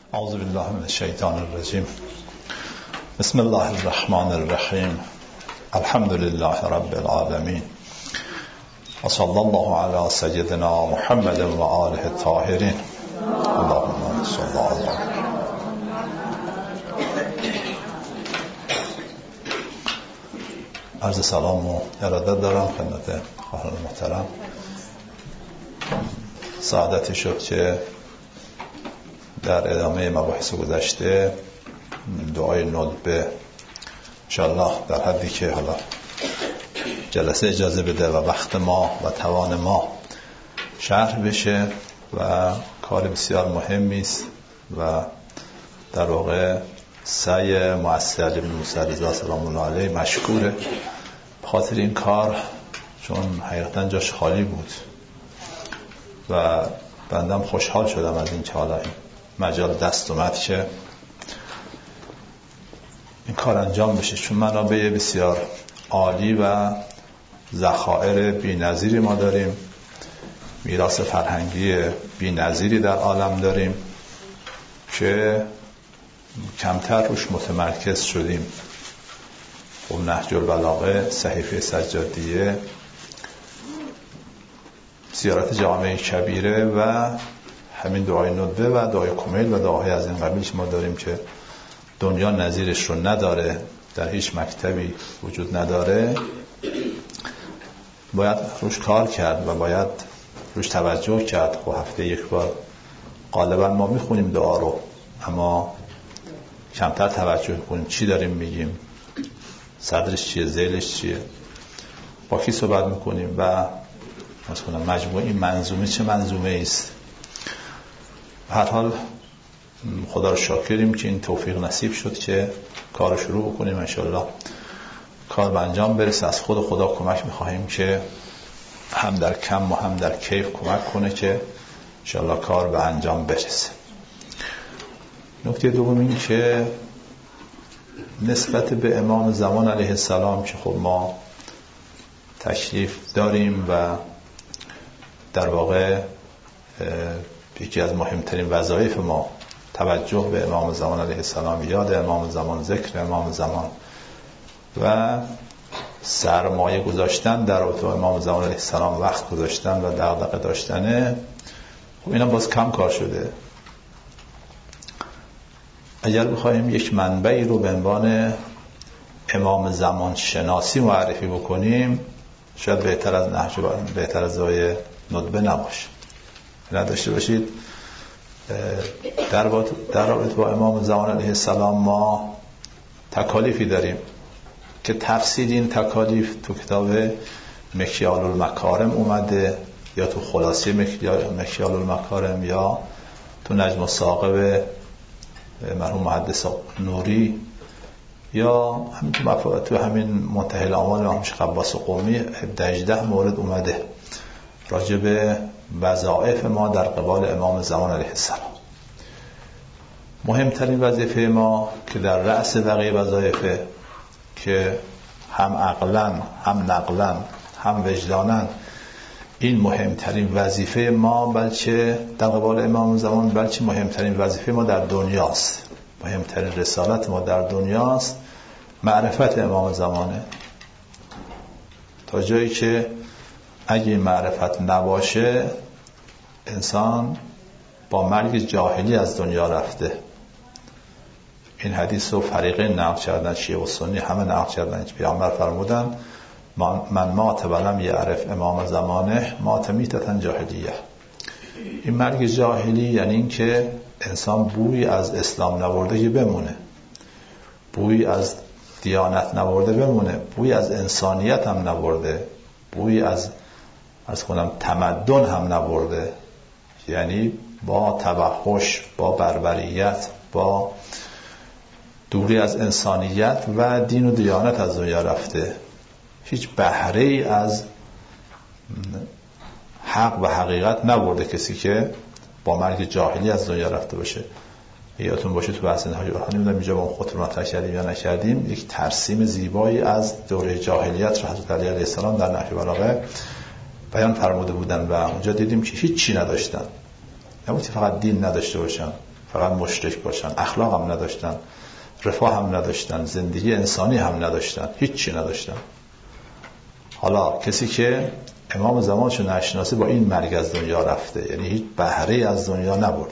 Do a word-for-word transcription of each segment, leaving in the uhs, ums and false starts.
اعوذ بالله من الشیطان الرجیم. بسم الله الرحمن الرحیم. الحمد لله رب العالمین و صلی الله علی سیدنا محمد و آله الطاهرین. اللهم صل علی عرض سلام و ارادت دارم خدمت خواهران محترم. سعادتی شد که در ادامه مباحث گذشته دعای ندبه انشاءالله در حدی که حالا جلسه اجازه بده و وقت ما و توان ما شرح بشه و کار بسیار مهمی است و در واقع سعی مؤثر علی بن موسی رضا سلام الله علیه مشکوره. بخاطر این کار چون حقیقتا جاش خالی بود و بندم خوشحال شدم از این که حالا این مجال دست اومد که این کار انجام بشه، چون منابع بسیار عالی و ذخایر بی‌نظیری ما داریم، میراث فرهنگی بی‌نظیری در عالم داریم که کمتر روش متمرکز شدیم. خب نهج البلاغه، صحیفه سجادیه، زیارت جامع کبیره و همین دعای ندبه و دعای کمیل و دعاهای از این قبیل ما داریم که دنیا نظیرش رو نداره، در هیچ مکتبی وجود نداره. باید روش کار کرد و باید روش توجه کرد. خب هفته یک بار غالبا ما میخونیم دعا رو، اما کمتر توجه کنیم چی داریم میگیم، صدرش چیه، ذیلش چیه، با کی صحبت میکنیم و مثلا مجموع این منظومه چه منظومه است. هر حال خدا رو شاکریم که این توفیق نصیب شد که کار شروع بکنیم. انشالله کار به انجام برسه. از خود خدا کمک میخواهیم که هم در کم و هم در کیف کمک کنه که انشالله کار به انجام برسه. نکته دوم این که نسبت به امام زمان علیه السلام که خب ما تشریف داریم و در واقع یکی از مهمترین وظایف ما توجه به امام زمان علیه السلام، یاد امام زمان، ذکر امام زمان و سرمایه گذاشتن در رابطه با امام زمان علیه السلام، وقت گذاشتن و دغدغه داشتنه. خب اینا باز کم کار شده. اگر بخوایم یک منبعی رو به عنوان امام زمان شناسی معرفی بکنیم، شاید بهتر از نهج بهتر از دعای ندبه نباشه. نداشته باشید در رابطه با امام زمان علیه السلام ما تکالیفی داریم که تفسیر این تکالیف تو کتاب مکیال المکارم اومده، یا تو خلاصه مکیال المکارم، یا تو نجم الثاقب مرحوم محدث نوری، یا همین تو, تو همین منتهی الآمال امام شیخ عباس قمی هجده مورد اومده راجع به وظایف ما در قبال امام زمان علیه السلام. مهمترین وظیفه ما که در رأس بقیه وظایف که هم عقلاً هم نقلاً هم وجداناً این مهمترین وظیفه ما، بلکه در قبال امام زمان، بلکه مهمترین وظیفه ما در دنیاست، مهمترین رسالت ما در دنیاست، معرفت امام زمانه. تا جایی که اگه معرفت نباشه انسان با مرگ جاهلی از دنیا رفته. این حدیث رو فریقین نقل کردن، شیعه و سنی همه نقل کردن. پیامبر فرمودن من مات ولم یعرف امام زمانه مات میتة جاهلیه. این مرگ جاهلی یعنی این که انسان بوی از اسلام نبرده که بمونه، بوی از دیانت نبرده بمونه، بوی از انسانیت هم نبرده، بوی از از کنم تمدن هم نبرده. یعنی با توحش، با بربریت، با دوری از انسانیت و دین و دیانت از دنیا رفته. هیچ بهره ای از حق و حقیقت نبرده کسی که با مرگ جاهلی از دنیا رفته باشه. یادتون باشه تو بحث نهج البلاغه نمیدونم اینجا با خودت رو مطرح کردیم یا نکردیم، یک ترسیم زیبایی از دوره جاهلیت رو حضرت علی علیه السلام در نهج البلاغه بیان فرموده بودن و اونجا دیدیم که هیچ چی نداشتن. نبود فقط دین نداشته باشن، فقط مشرک باشن، اخلاق هم نداشتن، رفاه هم نداشتن، زندگی انسانی هم نداشتن، هیچی نداشتن. حالا کسی که امام زمانشو نشناسه با این مرگ از دنیا رفته، یعنی هیچ بهره از دنیا نبرده.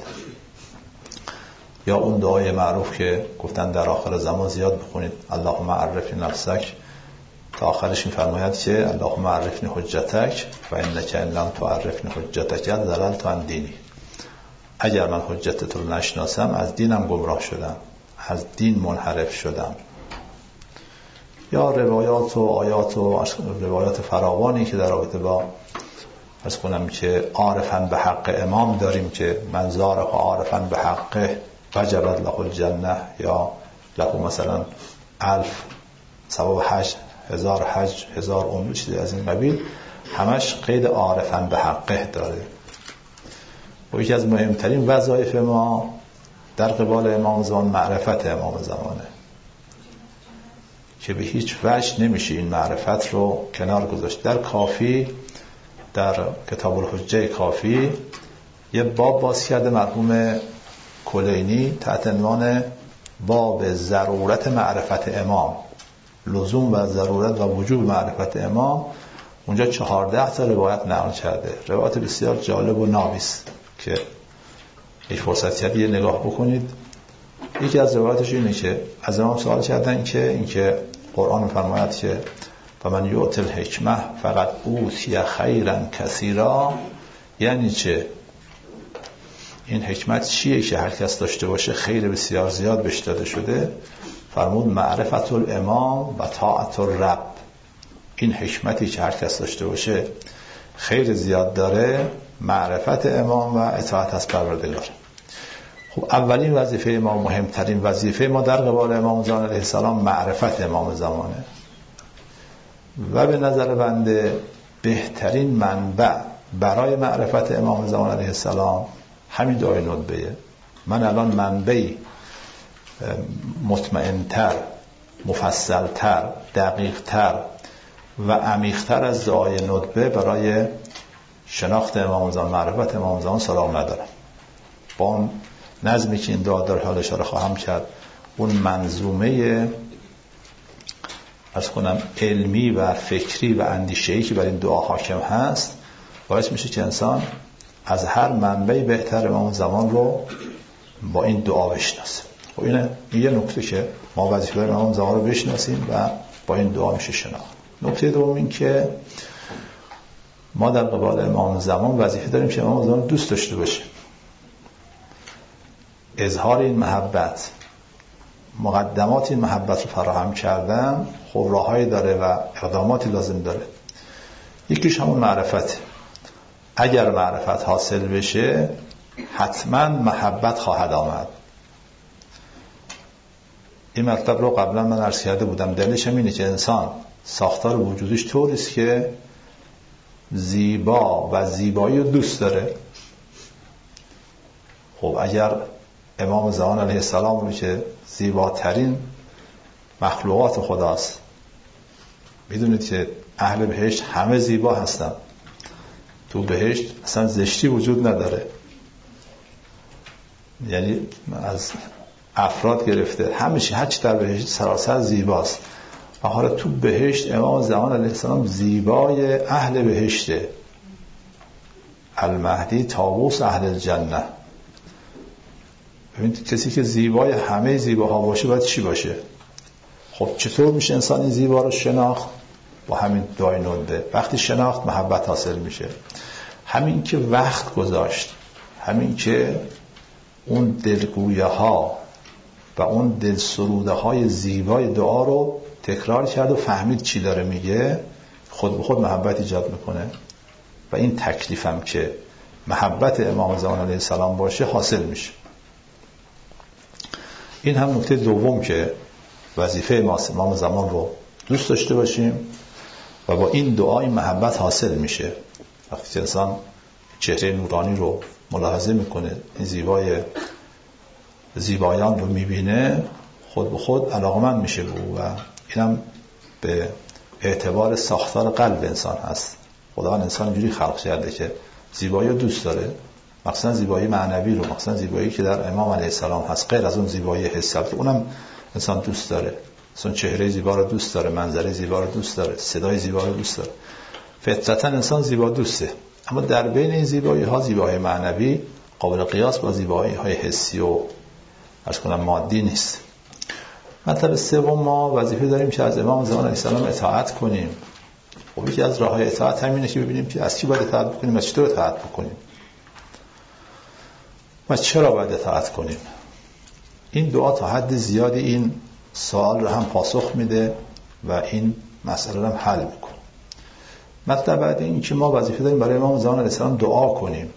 یا اون دعای معروف که گفتن در آخر زمان زیاد بخونید، اللهم عرفنی نفسک، تا آخرش می‌فرماید که اللهم عرفنی حجتک و انک ان لم تعرفنی حجتک ضللت عن دینی. اگر من حجتت رو نشناسم از دینم گمراه شدم، از دین منحرف شدم. یا روایات و آیات و روایات فراوانی که در رابطه با از کنم که عارفن به حق امام داریم که من زاره عارفن به حق وجبت له الجنه، یا له مثلا الف ثواب حج، هزار حج، هزار عمره، چیزی از این قبیل، همش قید عارفن به حقه داره. و یکی از مهمترین وظایف ما در قبال امام زمان معرفت امام زمانه که به هیچ وجه نمیشه این معرفت رو کنار گذاشت. در کافی، در کتاب الحجه کافی یه باب باز کرده مرحوم کلینی تحت عنوان باب ضرورت معرفت امام، لزوم و ضرورت و وجوب معرفت امام. اونجا چهارده تا روایت نقل کرده، روایت بسیار جالب و نابیس که یک فرصتی یه نگاه بکنید. یکی از روایتش اینه که از امام سوال کردن که اینکه قرآن می‌فرماید که فمن یؤت الحکمه فقط اوتی خیرا کثیرا، یعنی چه؟ این حکمت چیه که هر کس داشته باشه خیر بسیار زیاد بهش داده شده؟ فرمود معرفت الامام و طاعت الرب. این حکمتی که هر کس داشته باشه خیر زیاد داره، معرفت امام و اطاعت از پروردگار. خب اولین وظیفه ما، مهمترین وظیفه ما در قبال امام زمان علیه السلام معرفت امام زمانه. و به نظر بنده بهترین منبع برای معرفت امام زمان علیه السلام همین دعای ندبه. من الان منبعی مطمئن‌تر، مفصل‌تر، دقیق‌تر و عمیق‌تر از دعای ندبه برای شناخت امام زمان، معرفت امام زمان سلام ندارم. با اون نظمی که این دعا داره حال اشاره خواهم کرد، اون منظومه از کنم علمی و فکری و اندیشه‌ای که بر این دعا حاکم هست، باعث میشه که انسان از هر منبعی بهتر امام زمان رو با این دعا بشناسه. و اینه یه نکته که ما وظیفه امام زمان رو بشناسیم و با این دعا میشه شناخت. نکته دوم این که ما در قبال امام زمان وظیفه داریم که امام زمان دوست داشته باشیم. اظهار این محبت، مقدمات این محبت رو فراهم کردن خب راههایی داره و اقداماتی لازم داره. یکیش همون معرفت. اگر معرفت حاصل بشه حتما محبت خواهد آمد. این مطلب رو قبلا من عرض کرده بودم. دلیلش هم اینه که انسان ساختار وجودیش طوریست که زیبا و زیبایی رو دوست داره. خب اگر امام زمان علیه السلام رو که زیباترین مخلوقات خداست، میدونید که اهل بهشت همه زیبا هستن، تو بهشت اصلا زشتی وجود نداره، یعنی از افراد گرفته همیشه هرچی در بهشت سراسر زیباست. و حالا تو بهشت امام زمان علیه السلام زیبای اهل بهشته، المهدی طاووس اهل الجنه. ببینید کسی که زیبای همه زیباها باشه باید چی باشه؟ خب چطور میشه انسان این زیبا رو شناخت؟ با همین دعای ندبه. وقتی شناخت محبت حاصل میشه. همین که وقت گذاشت، همین که اون دلگویه ها و اون دل سروده های زیبای دعا رو تکرار کرد و فهمید چی داره میگه، خود به خود محبت ایجاد میکنه. و این تکلیفم که محبت امام زمان علیه السلام باشه حاصل میشه. این هم نکته دوم که وظیفه ما امام زمان رو دوست داشته باشیم و با این دعای محبت حاصل میشه. وقتی انسان چهره نورانی رو ملاحظه میکنه، این زیبای زیبایان رو میبینه، خود به خود علاقمند میشه به او. و اینم به اعتبار ساختار قلب انسان هست. خداوند انسان جوری خلق کرده که زیبایی رو دوست داره. مثلا زیبایی معنوی رو، مثلا زیبایی که در امام علیه السلام هست، غیر از اون زیبایی حسی که اونم انسان دوست داره، مثلا چهره زیبا رو دوست داره، منظره زیبا رو دوست داره، صدای زیبا رو دوست داره، فطرتا انسان زیبا دوسته. اما در بین این زیبایی ها زیبایی معنوی قابل قیاس با زیبایی های حسی و عرض کنم مادی نیست. مطلب سوم، ما وظیفه داریم که از امام زمان علیه السلام اطاعت کنیم. خب یکی از راه‌های اطاعت همینه که ببینیم که از چی باید اطاعت بکنیم، از چطور اطاعت بکنیم و چرا باید اطاعت کنیم. این دعا تا حد زیادی این سوال رو هم پاسخ میده و این مسئله رو هم حل میکنه. مطلب بعد این که ما وظیفه داریم برای امام زمان علیه السلام دعا کنیم.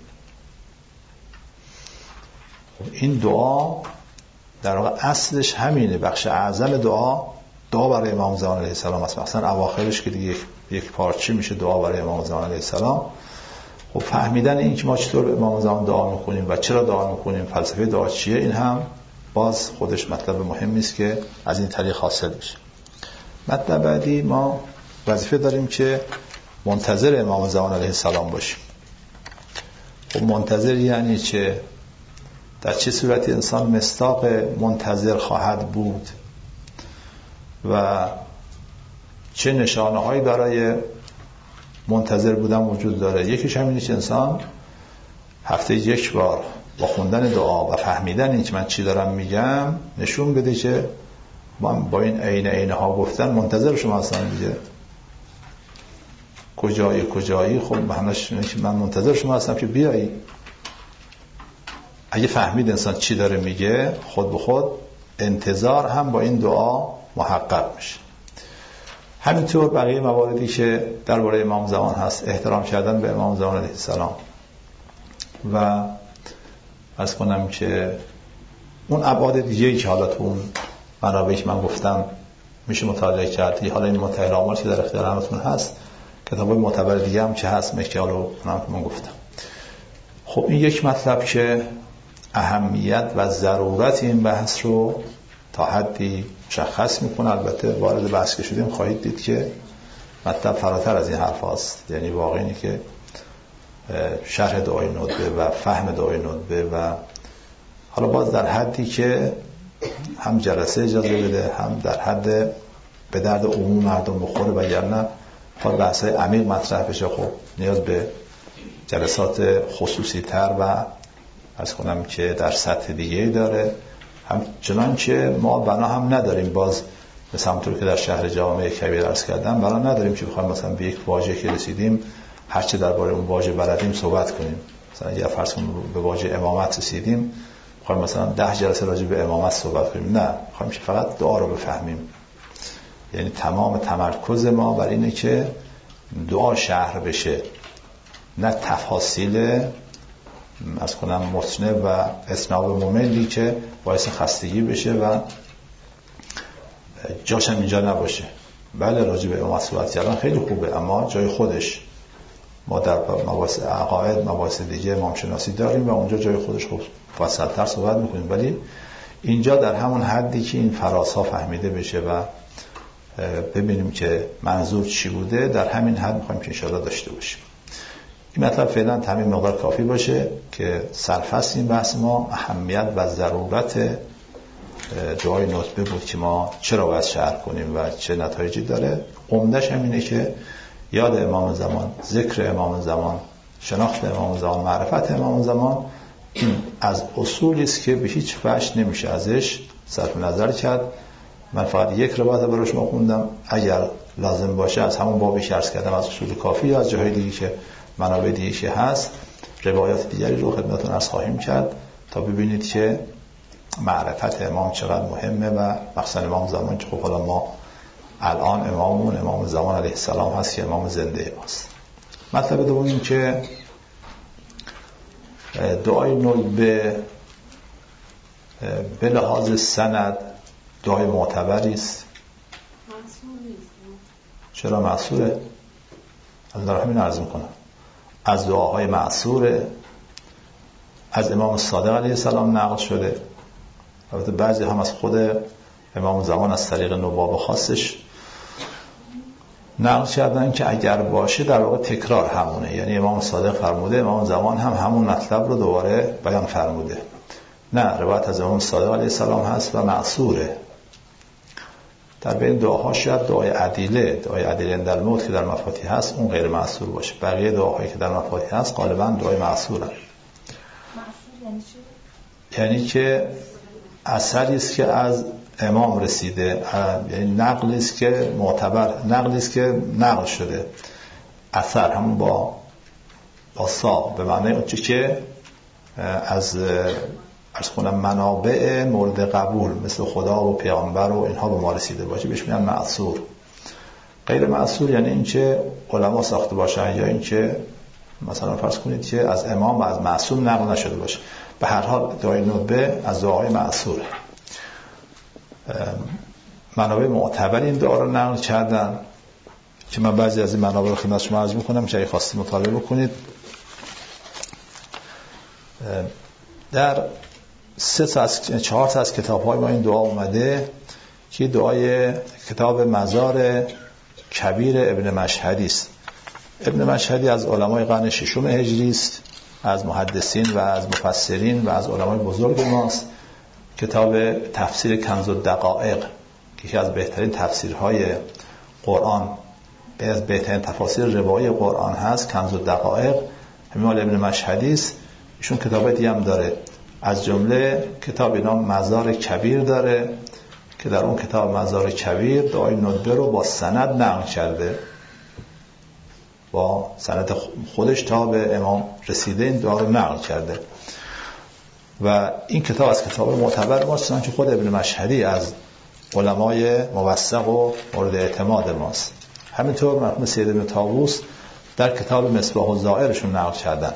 این دعا در واقع اصلش همینه، بخش اعظم دعا دعا برای امام زمان علیه السلام است. مثلا اواخرش که دیگه یک, یک پارچه میشه دعا برای امام زمان علیه السلام. خب فهمیدن این که ما چطور به امام زمان دعا میکنیم و چرا دعا میکنیم، فلسفه دعا چیه، این هم باز خودش مطلب مهمی است که از این طریق حاصل بشه. مطلب بعدی، ما وظیفه داریم که منتظر امام زمان علیه السلام باشیم. خب منتظر یعنی چه؟ در چه صورتی انسان مصداق منتظر خواهد بود و چه نشانه هایی برای منتظر بودن وجود داره؟ یکیش همینه که انسان هفته یک بار با خوندن دعا و فهمیدن این که من چی دارم میگم نشون بده که من با این عین عینه ها گفتن منتظر شما هستم دیگه. کجایی کجایی؟ خب معنیش اینه که من منتظر شما هستم که بیایی. اگه فهمید انسان چی داره میگه، خود به خود انتظار هم با این دعا محقق میشه. همینطور بقیه مواردی که درباره امام زمان هست، احترام کردن به امام زمان علیه السلام و عرض کنم که اون ابعاد دیگه‌ای که حالا تو اون منابعی که من گفتم میشه مطالعه کرد. حالا این متحل آمار که در اختیار همتون هست، کتابای معتبر دیگه هم که هست، مکیال رو اونم که من گفتم. خب این یک مطلب که اهمیت و ضرورت این بحث رو تا حدی مشخص میکنه. البته وارد بحث که شدیم خواهید دید که مطلب فراتر از این حرف هست. یعنی واقعی اینه که شرح دعای ندبه و فهم دعای ندبه و حالا باز در حدی که هم جلسه اجازه بده، هم در حد به درد عموم مردم بخوره، وگرنه تا بحث های عمیق مطرح بشه خب نیاز به جلسات خصوصی تر و عرض کنم که در سطح دیگه داره. هم چنانچه ما بنا هم نداریم، باز مثل همونطور که در شهر جامعه کبیر عرض کردم، بنا نداریم که بخوایم مثلا به یک واژه که رسیدیم هرچه درباره اون واژه بلدیم صحبت کنیم. مثلا اگه فرض کنیم به واژه امامت رسیدیم، بخوایم مثلا ده جلسه راجع به امامت صحبت کنیم. نه، بخوایم که فقط دعا رو بفهمیم. یعنی تمام تمرکز ما بر اینه که دعا شرح بشه، نه تفاصیل از کنم متنه و اسناب مملی که باعث خستگی بشه و جاش هم اینجا نباشه. بله راجع به امامت صحبت کردن خیلی خوبه، اما جای خودش. ما در مباحث عقاید، مباحث دیگه امام شناسی داریم و اونجا جای خودش خوب فصل‌تر صحبت میکنیم، ولی اینجا در همون حدی که این فراس‌ها فهمیده بشه و ببینیم که منظور چی بوده، در همین حد میخوایم که انشاءالله داشته باشیم. این مطلب فعلا همین مقدار کافی باشه که سرفصل این بحث ما اهمیت و ضرورت دعای ندبه بود که ما چرا باید شرح کنیم و چه نتایجی داره. عمدش همینه که یاد امام زمان، ذکر امام زمان، شناخت امام زمان، معرفت امام زمان، این از اصولی است که به هیچ وجه نمیشه ازش صرف نظر کرد. من فقط یک روایت برای شما خوندم، اگر لازم باشه از همون بابی که عرض کردم از اصول کافی یا از جاهای دیگه که منابع دیگه که هست روایات دیگری رو خدمتتون عرض خواهیم کرد تا ببینید که معرفت امام چقدر مهمه و مخصوصا امام زمان که خب حالا ما الان امامون امام زمان علیه السلام هست که امام زنده ماست. مطلب دوم این که دعای ندبه به لحاظ سند دعای معتبری است. چرا معصوره؟ الله رحمین عرض میکنم از دعاهای معصوره، از امام صادق علیه السلام نقل شده. البته بعضی هم از خود امام زمان از طریق نواب خاصش نقل کردن که اگر باشه در واقع تکرار همونه، یعنی امام صادق فرموده امام زمان هم همون مطلب رو دوباره بیان فرموده. نه، روایت از امام صادق علیه السلام هست و معصوره. در بین دعاها شاید دعای عدیله، دعای عدیله عند الموت که در مفاتیح هست اون غیر معصور باشه، بقیه دعاهایی که در مفاتیح هست غالبا دعای معصورن. معصور یعنی چی؟ یعنی که اثری است که از امام رسیده، یعنی نقلی است که معتبر، نقلی است که نقل شده. اثر همون با با سا به معنی اون چیزی که از عرض کنم منابع مورد قبول مثل خدا و پیامبر و اینها به ما رسیده باشه بهش میگن معصور. غیر معصور یعنی این که علما ساخته باشن یا این که مثلا فرض کنید که از امام و از معصوم نقل نشده باشه. به هر حال دعای ندبه از دعاهای معصوره. منابع معتبر این دعا رو نقل کردن که من بعضی از این منابع رو خدمت شما عرض می‌کنم که اگه خواستید مطالعه بکنید. در سه تا از چهار تا از کتاب‌های ما این دعا اومده که دعای کتاب مزار کبیر ابن مشهدی است. ابن مشهدی از علمای قرن ششم هجری است، از محدثین و از مفسرین و از علمای بزرگ ماست. کتاب تفسیر کنز الدقائق که یکی از بهترین تفسیرهای قرآن، از بهترین تفاسیر روایی قرآن هست، کنز الدقائق همین ابن مشهدی است. ایشون کتاب دیگه هم داره، از جمله کتاب نام مزار کبیر داره که در اون کتاب مزار کبیر دعای ندبه رو با سند نقل کرده، با سند خودش تا به امام رسیده این دعا رو نقل کرده و این کتاب از کتاب معتبر ماست، چون خود ابن مشهدی از علمای موثق و مورد اعتماد ماست. همینطور مرحوم سید ابن طاووس در کتاب مصباح الزائرشون نقل کردن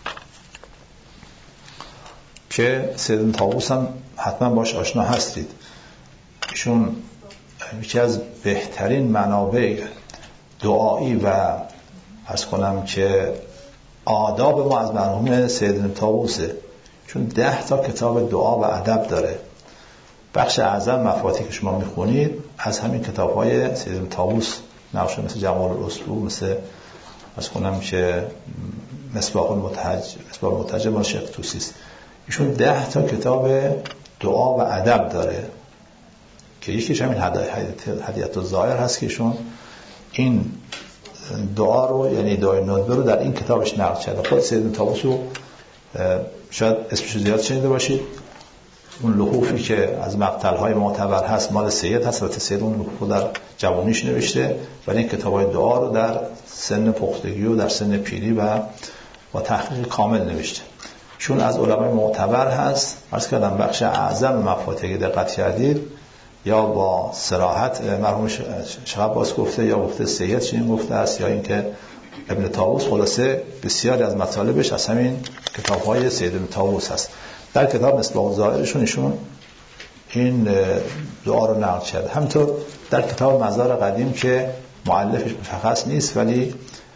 که سید ابن طاووس هم حتما باش آشنا هستید. ایشون یکی از بهترین منابع دعایی و عرض کنم که آداب ما از مرحوم سید ابن طاووسه، چون ده تا کتاب دعا و ادب داره. بخش اعظم مفاتیح که شما میخونید از همین کتاب‌های سید ابن طاووس نقل شده، مثل جمال الاسلوب، مثل عرض کنم که مصباح المتهج، مصباح المتهج مال شیخ طوسی است. ایشون ده تا کتاب دعا و ادب داره که یکیش همین هدیت الزائر هست که ایشون این دعا رو، یعنی دعای ندبه رو در این کتابش نقل کرده. خود سید ابن طاووس رو شاید اسمش زیاد شنیده باشید. اون لحوفی که از مقتل‌های معتبر هست مال سید هست، البته سید اون لحوف رو در جوانیش نوشته، ولی این کتاب‌های دعا رو در سن پختگی و در سن پیری و با تحقیق کامل نوشته. چون از علمای معتبر هست، عرض کردم بخش اعظم مفاتیح دقت کردید یا با صراحت مرحوم شیخ عباس گفته یا گفته سید چنین گفته است، یا اینکه ابن طاووس خلاصه بسیاری از مطالبش از همین کتاب‌های سید ابن طاووس هست. در کتاب مصباح الزائرشون ایشون این دعا رو نقل کرده. همینطور در کتاب مزار قدیم که مؤلفش مشخص نیست ولی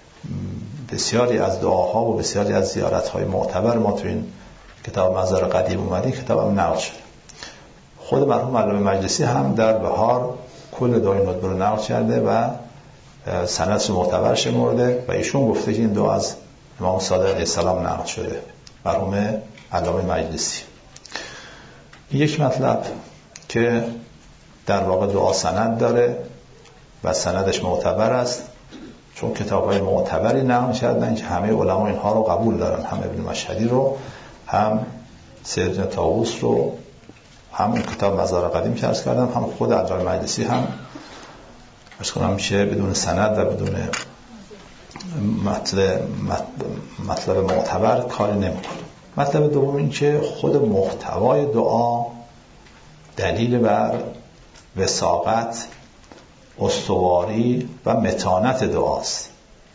بسیاری از دعاها و بسیاری از زیارت‌های معتبر ما تو این کتاب مزار قدیم اومده، کتاب هم نقل شده. خود مرحوم علامه مجلسی هم در بهار کل دعای ندبه رو نقل کرده و سندش معتبر شمرده و ایشون گفته که این دعا از امام صادق علیه السلام نقل شده، مرحوم علامه مجلسی. یک مطلب که در واقع دعا سند داره و سندش معتبر است، چون کتاب‌های معتبری نقل کردن که همه علما اینها رو قبول دارن، هم ابن مشهدی رو، هم سید ابن طاووس رو، هم اون کتاب مزار قدیم که عرض کردم، هم خود علامه مجلسی هم عرض کنم میشه بدون سند و بدون مطلب مطلب معتبر کاری نمی‌کنه. مطلب دوم این که خود محتوای دعا دلیل بر وثاقت، استواری و متانت دعاست.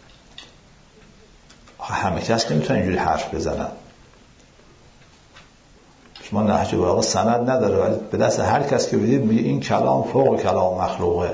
همه کس نمیتونه اینجوری حرف بزنن. شما نهج البلاغه سند نداره ولی به دست هر کس که بدید میگه این کلام فوق کلام مخلوقه.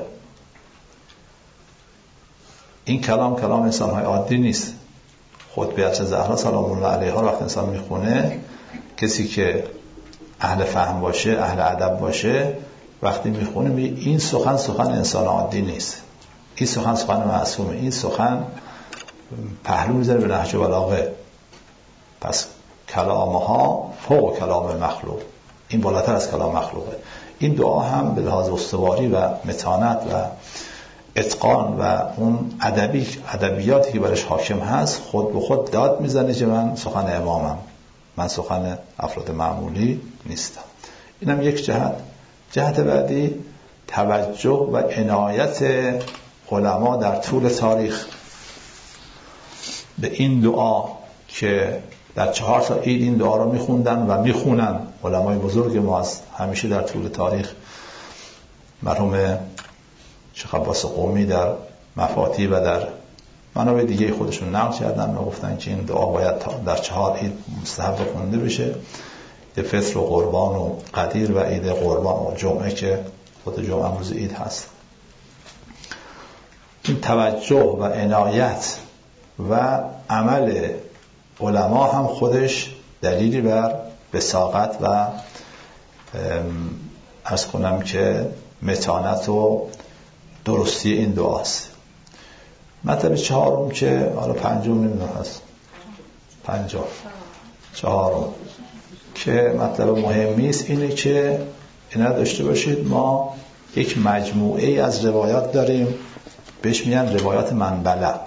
این کلام کلام انسان‌های عادی نیست. خطبه زهرا سلام الله علیها وقتی انسان میخونه، کسی که اهل فهم باشه، اهل ادب باشه، وقتی میخونه میگه این سخن سخن انسان عادی نیست. این سخن سخن معصومه، این سخن پهلو میزنه به نهج بلاغه. پس کلامها فوق کلام مخلوق، این بالاتر از کلام مخلوقه. این دعا هم به لحاظ استواری و متانت و اتقان و اون ادبی ادبیاتی که برش حاکم هست خود به خود داد میزنه که من سخن امامم، من سخن افراد معمولی نیستم. اینم یک جهت. جهت بعدی توجه و عنایت علما در طول تاریخ به این دعا که در چهار تا عید این دعا رو میخوندن و میخونن علمای بزرگ ما از همیشه در طول تاریخ. مرحوم شیخ عباس قمی در مفاتی و در منابع دیگه خودشون نقل کردن و گفتن که این دعا باید در چهار عید مستحب خونده بشه، عید فطر و قربان و قدیر و عید قربان و جمعه که خود جمعه امروز عید هست. این توجه و عنایت و عمل علما هم خودش دلیلی بر بساقت و عرض کنم که متانت و درستی این دعاست. مطلب چهارم که حالا پنجم نمیدونم هست پنجم چهارم که مطلب مهمی است اینه که اینا داشته باشید ما یک مجموعه از روایات داریم بهش میگن روایات منبلغ،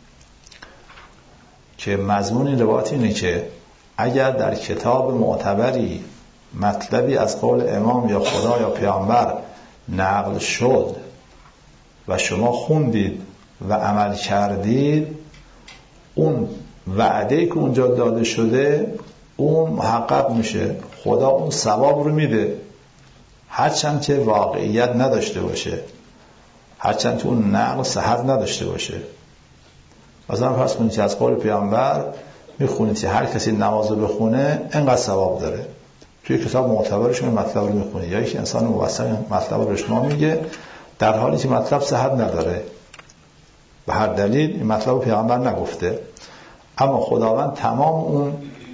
که مضمون این روایات اینه که اگر در کتاب معتبری مطلبی از قول امام یا خدا یا پیامبر نقل شد و شما خوندید و عمل کردید، اون وعده که اونجا داده شده اون محقق میشه، خدا اون ثواب رو میده، هرچند که واقعیت نداشته باشه، هرچند که اون نقل صحت نداشته باشه. مثلا فرض کنید که از قول پیامبر میخونید که هر کسی نماز رو بخونه انقدر ثواب داره، توی کتاب معتبرش این مطلب رو میخونید، یا یک انسان موثق مطلب رو به شما میگه در حالی که مطلب صحت نداره به هر دلیل این مطلب رو پیامبر نگفته، اما خداوند تمام اون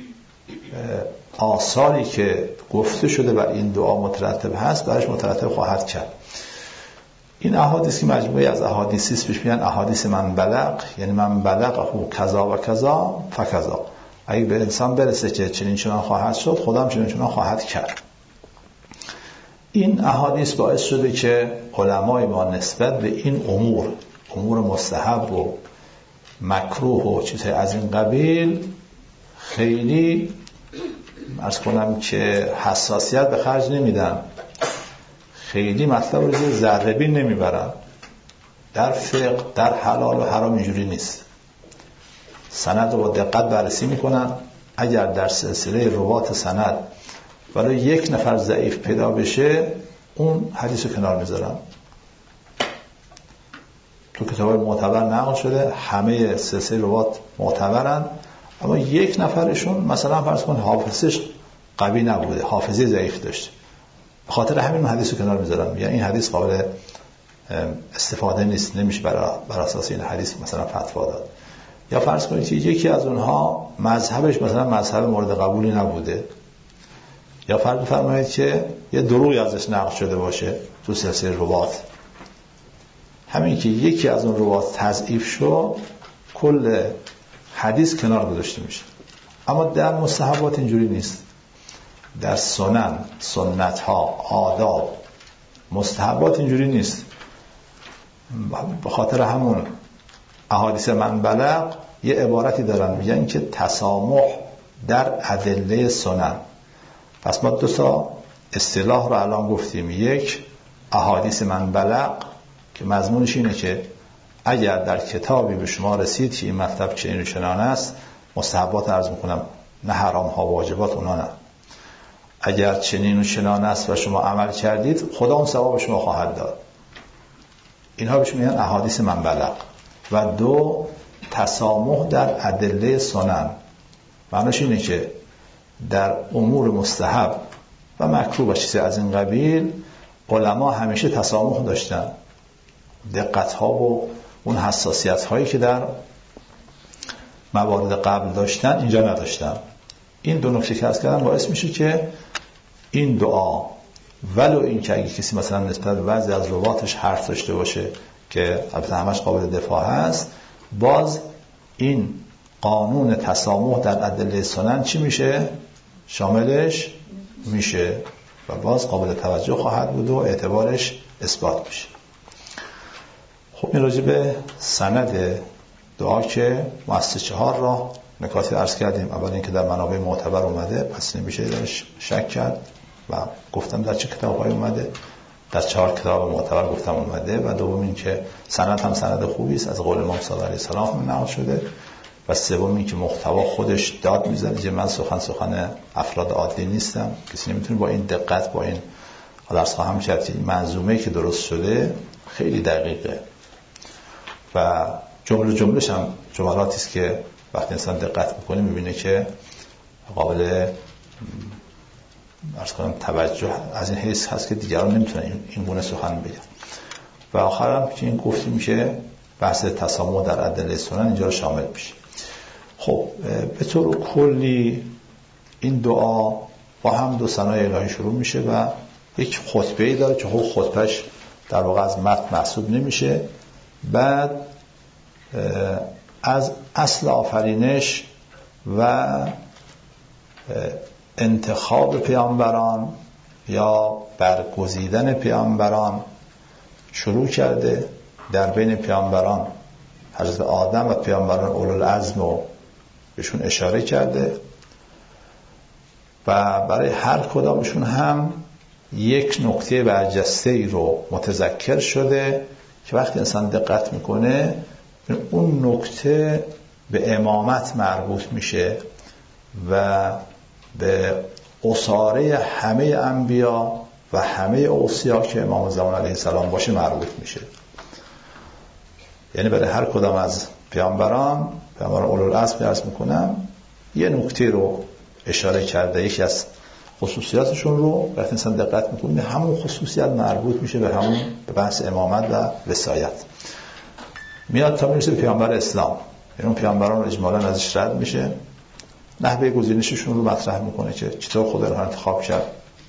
آثاری که گفته شده بر این دعا مترتب هست برش مترتب خواهد کرد. این احادیث که مجموعه از احادیثی است بهش میگن احادیث من بلغ، یعنی من بلغه کذا و کذا فکذا، اگه به انسان برسه که چنین چنان خواهد شد خدا هم چنین چنان خواهد کرد. این احادیث باعث شده که علمای ما نسبت به این امور امور مستحب و مکروه و چیزهای از این قبیل خیلی عرض کنم که حساسیت به خرج نمیدن، خیلی مطلب رو ذره بین نمیبرن. در فقه در حلال و حرام اینجوری نیست، سند رو با دقت بررسی میکنن، اگر در سلسله روات سند برای یک نفر ضعیف پیدا بشه اون حدیث رو کنار میذارن. تو کتابای معتبر نقل شده همه سلسله روات معتبرن، اما یک نفرشون مثلا فرض کن حافظش قوی نبوده، حافظه ضعیف داشته، به خاطر همین حدیث رو کنار میذارن، یعنی این حدیث قابل استفاده نیست، نمیشه برای بر اساس این حدیث مثلا فتوا داد. یا فرض کنید که یکی از اونها مذهبش مثلا مذهب مورد قبولی نبوده، یا فرض بفرمایید که یه دروغی ازش نقل شده باشه تو سلسله روات، همین که یکی از اون روات تضعیف شد کل حدیث کنار گذاشته میشه. اما در مستحبات اینجوری نیست، در سنن، سنت ها، آداب، مستحبات اینجوری نیست. به خاطر همون احادیث من بلغ یه عبارتی دارن میگن که تسامح در ادله سنن. پس ما دو تا اصطلاح رو الان گفتیم، یک احادیث من بلغ که مضمونش اینه که اگر در کتابی به شما رسید که این مطلب چنین و چنان است، مستحبات عرض میکنم نه حرام ها واجبات اونا نه، اگر چنین و چنان است و شما عمل کردید خدا اون ثواب شما خواهد داد. اینها بهش میگن احادیث من بلغ. و دو تسامح در ادله سنن، معناش اینه که در امور مستحب و مکروه و چیزی از این قبیل علما همیشه تسامح داشتن، دقت ها و اون حساسیت هایی که در موارد قبل داشتن اینجا نداشتن. این دو نکته که عرض کردم باعث میشه که این دعا ولو این که اگه کسی مثلا نسبت به بعضی از رواتش حرف داشته باشه که البته همش قابل دفاع هست، باز این قانون تسامح در ادله سنن چی میشه؟ شاملش میشه و باز قابل توجه خواهد بود و اعتبارش اثبات میشه. خب این راجع به سند دعا که مؤسسه چهار را نکاتی عرض کردیم. اول اینکه در منابع معتبر اومده، پس نمیشه درش شک کرد و گفتم در چه کتاب‌های اومده، در چهار کتاب معتبر گفتم اومده. و دوم اینکه سند هم سند خوبی است، از قول امام صادق علیه السلام نقل شده. و سوم اینکه محتوا خودش داد میزنه که من سخن سخن افراد عادی نیستم، کسی نمیتونه با این دقت، با این درس خواهم کرد این منظومه که درست شده خیلی دقیقه و جمله جملهش هم جملاتی است که وقتی انسان دقت میکنه میبینه که قابل عرض کنم توجه از این حیث هست که دیگران نمیتونن این گونه سخن بگن. و آخرم که این گفته میشه بحث تسامح در ادله سنن اینجا رو شامل میشه. خب به طور کلی این دعا با هم دو ثنای الهی شروع میشه و یک خطبه‌ای داره که خب خطبهش در واقع از متن محسوب نمیشه. بعد از اصل آفرینش و انتخاب پیامبران یا برگزیدن پیامبران شروع کرده. در بین پیامبران حضرت آدم و پیامبران اولوالعزم رو بهشون اشاره کرده و برای هر کدامشون هم یک نکته برجسته‌ای رو متذکر شده که وقتی انسان دقت میکنه اون نکته به امامت مربوط میشه و به اصاره همه انبیا و همه اوصیا که امام زمان علیه السلام باشه مربوط میشه. یعنی برای هر کدام از پیامبران، پیامبران اولوالعزم عرض میکنم، یه نکته رو اشاره کرده، یکی از خصوصیاتشون رو وقتی انسان دقت میکنه همون خصوصیت مربوط میشه به همون به بحث امامت و وصایت. میاد تا میرسه به پیامبر اسلام، یعنی اون پیامبران رو اجمالاً ازش رد میشه، نحوه گزینششون رو مطرح میکنه که چطور خدا رو انتخاب کرد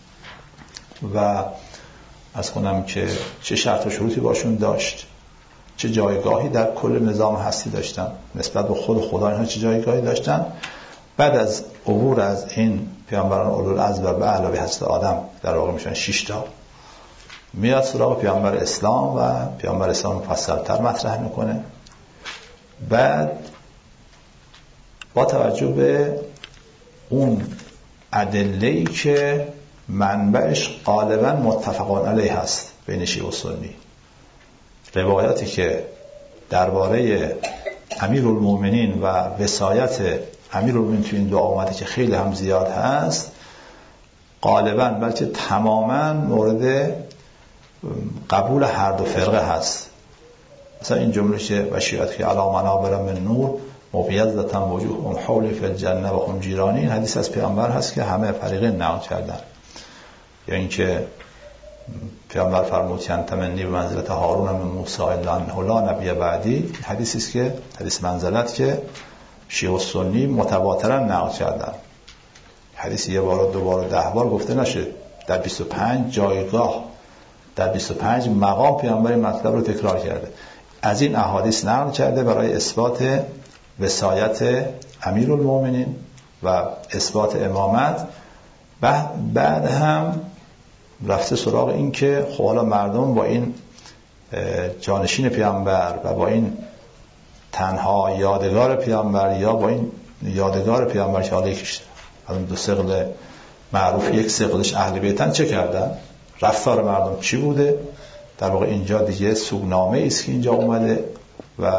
و از کنم که چه شرط و شروطی باشون داشت، چه جایگاهی در کل نظام هستی داشتن، نسبت به خود خدا اینها چه جایگاهی داشتن. بعد از عبور از این پیامبران اولوالعزم و به علاوه حضرت آدم در واقع میشن شش تا، میاد سراغ پیامبر اسلام و پیامبر اسلام مفصل‌تر مطرح میکنه. بعد با توجه به اون ادله‌ای که منبعش غالباً متفقان علیه هست بین شیعه و سنی، روایاتی که درباره امیرالمومنین و وصایت امیرالمومنین تو این دعا اومده که خیلی هم زیاد هست، غالباً بلکه تماماً مورد قبول هر دو فرقه هست. مثلا این جمله که وشیعت که علی منابر من نور مبیضة وجوههم حولی فی الجنه و هم جیرانی، این حدیث از پیامبر هست که همه فریقین نقل کردن. یا اینکه پیامبر فرمود که انت منی به منزلت هارون من موسی الا انه لا نبی بعدی، حدیثی است که حدیث منزلت که شیعه و سنی متواترا نقل کردن. حدیث یه بار و دو بار و ده بار گفته نشه، در بیست و پنج جایگاه، در بیست و پنج مقام پیامبر مطلب رو تکرار کرده. از این احادیث نقل کرده برای اثبات وصایت امیرالمومنین و اثبات امامت. بعد هم رفته سراغ این که خب حالا مردم با این جانشین پیامبر و با این تنها یادگار پیامبر یا با این یادگار پیامبر که حالا یکیش دو ثقل معروف، یک ثقلش اهل بیتن، چه کردن، رفتار مردم چی بوده. در واقع اینجا دیگه سوگنامه است که اینجا اومده و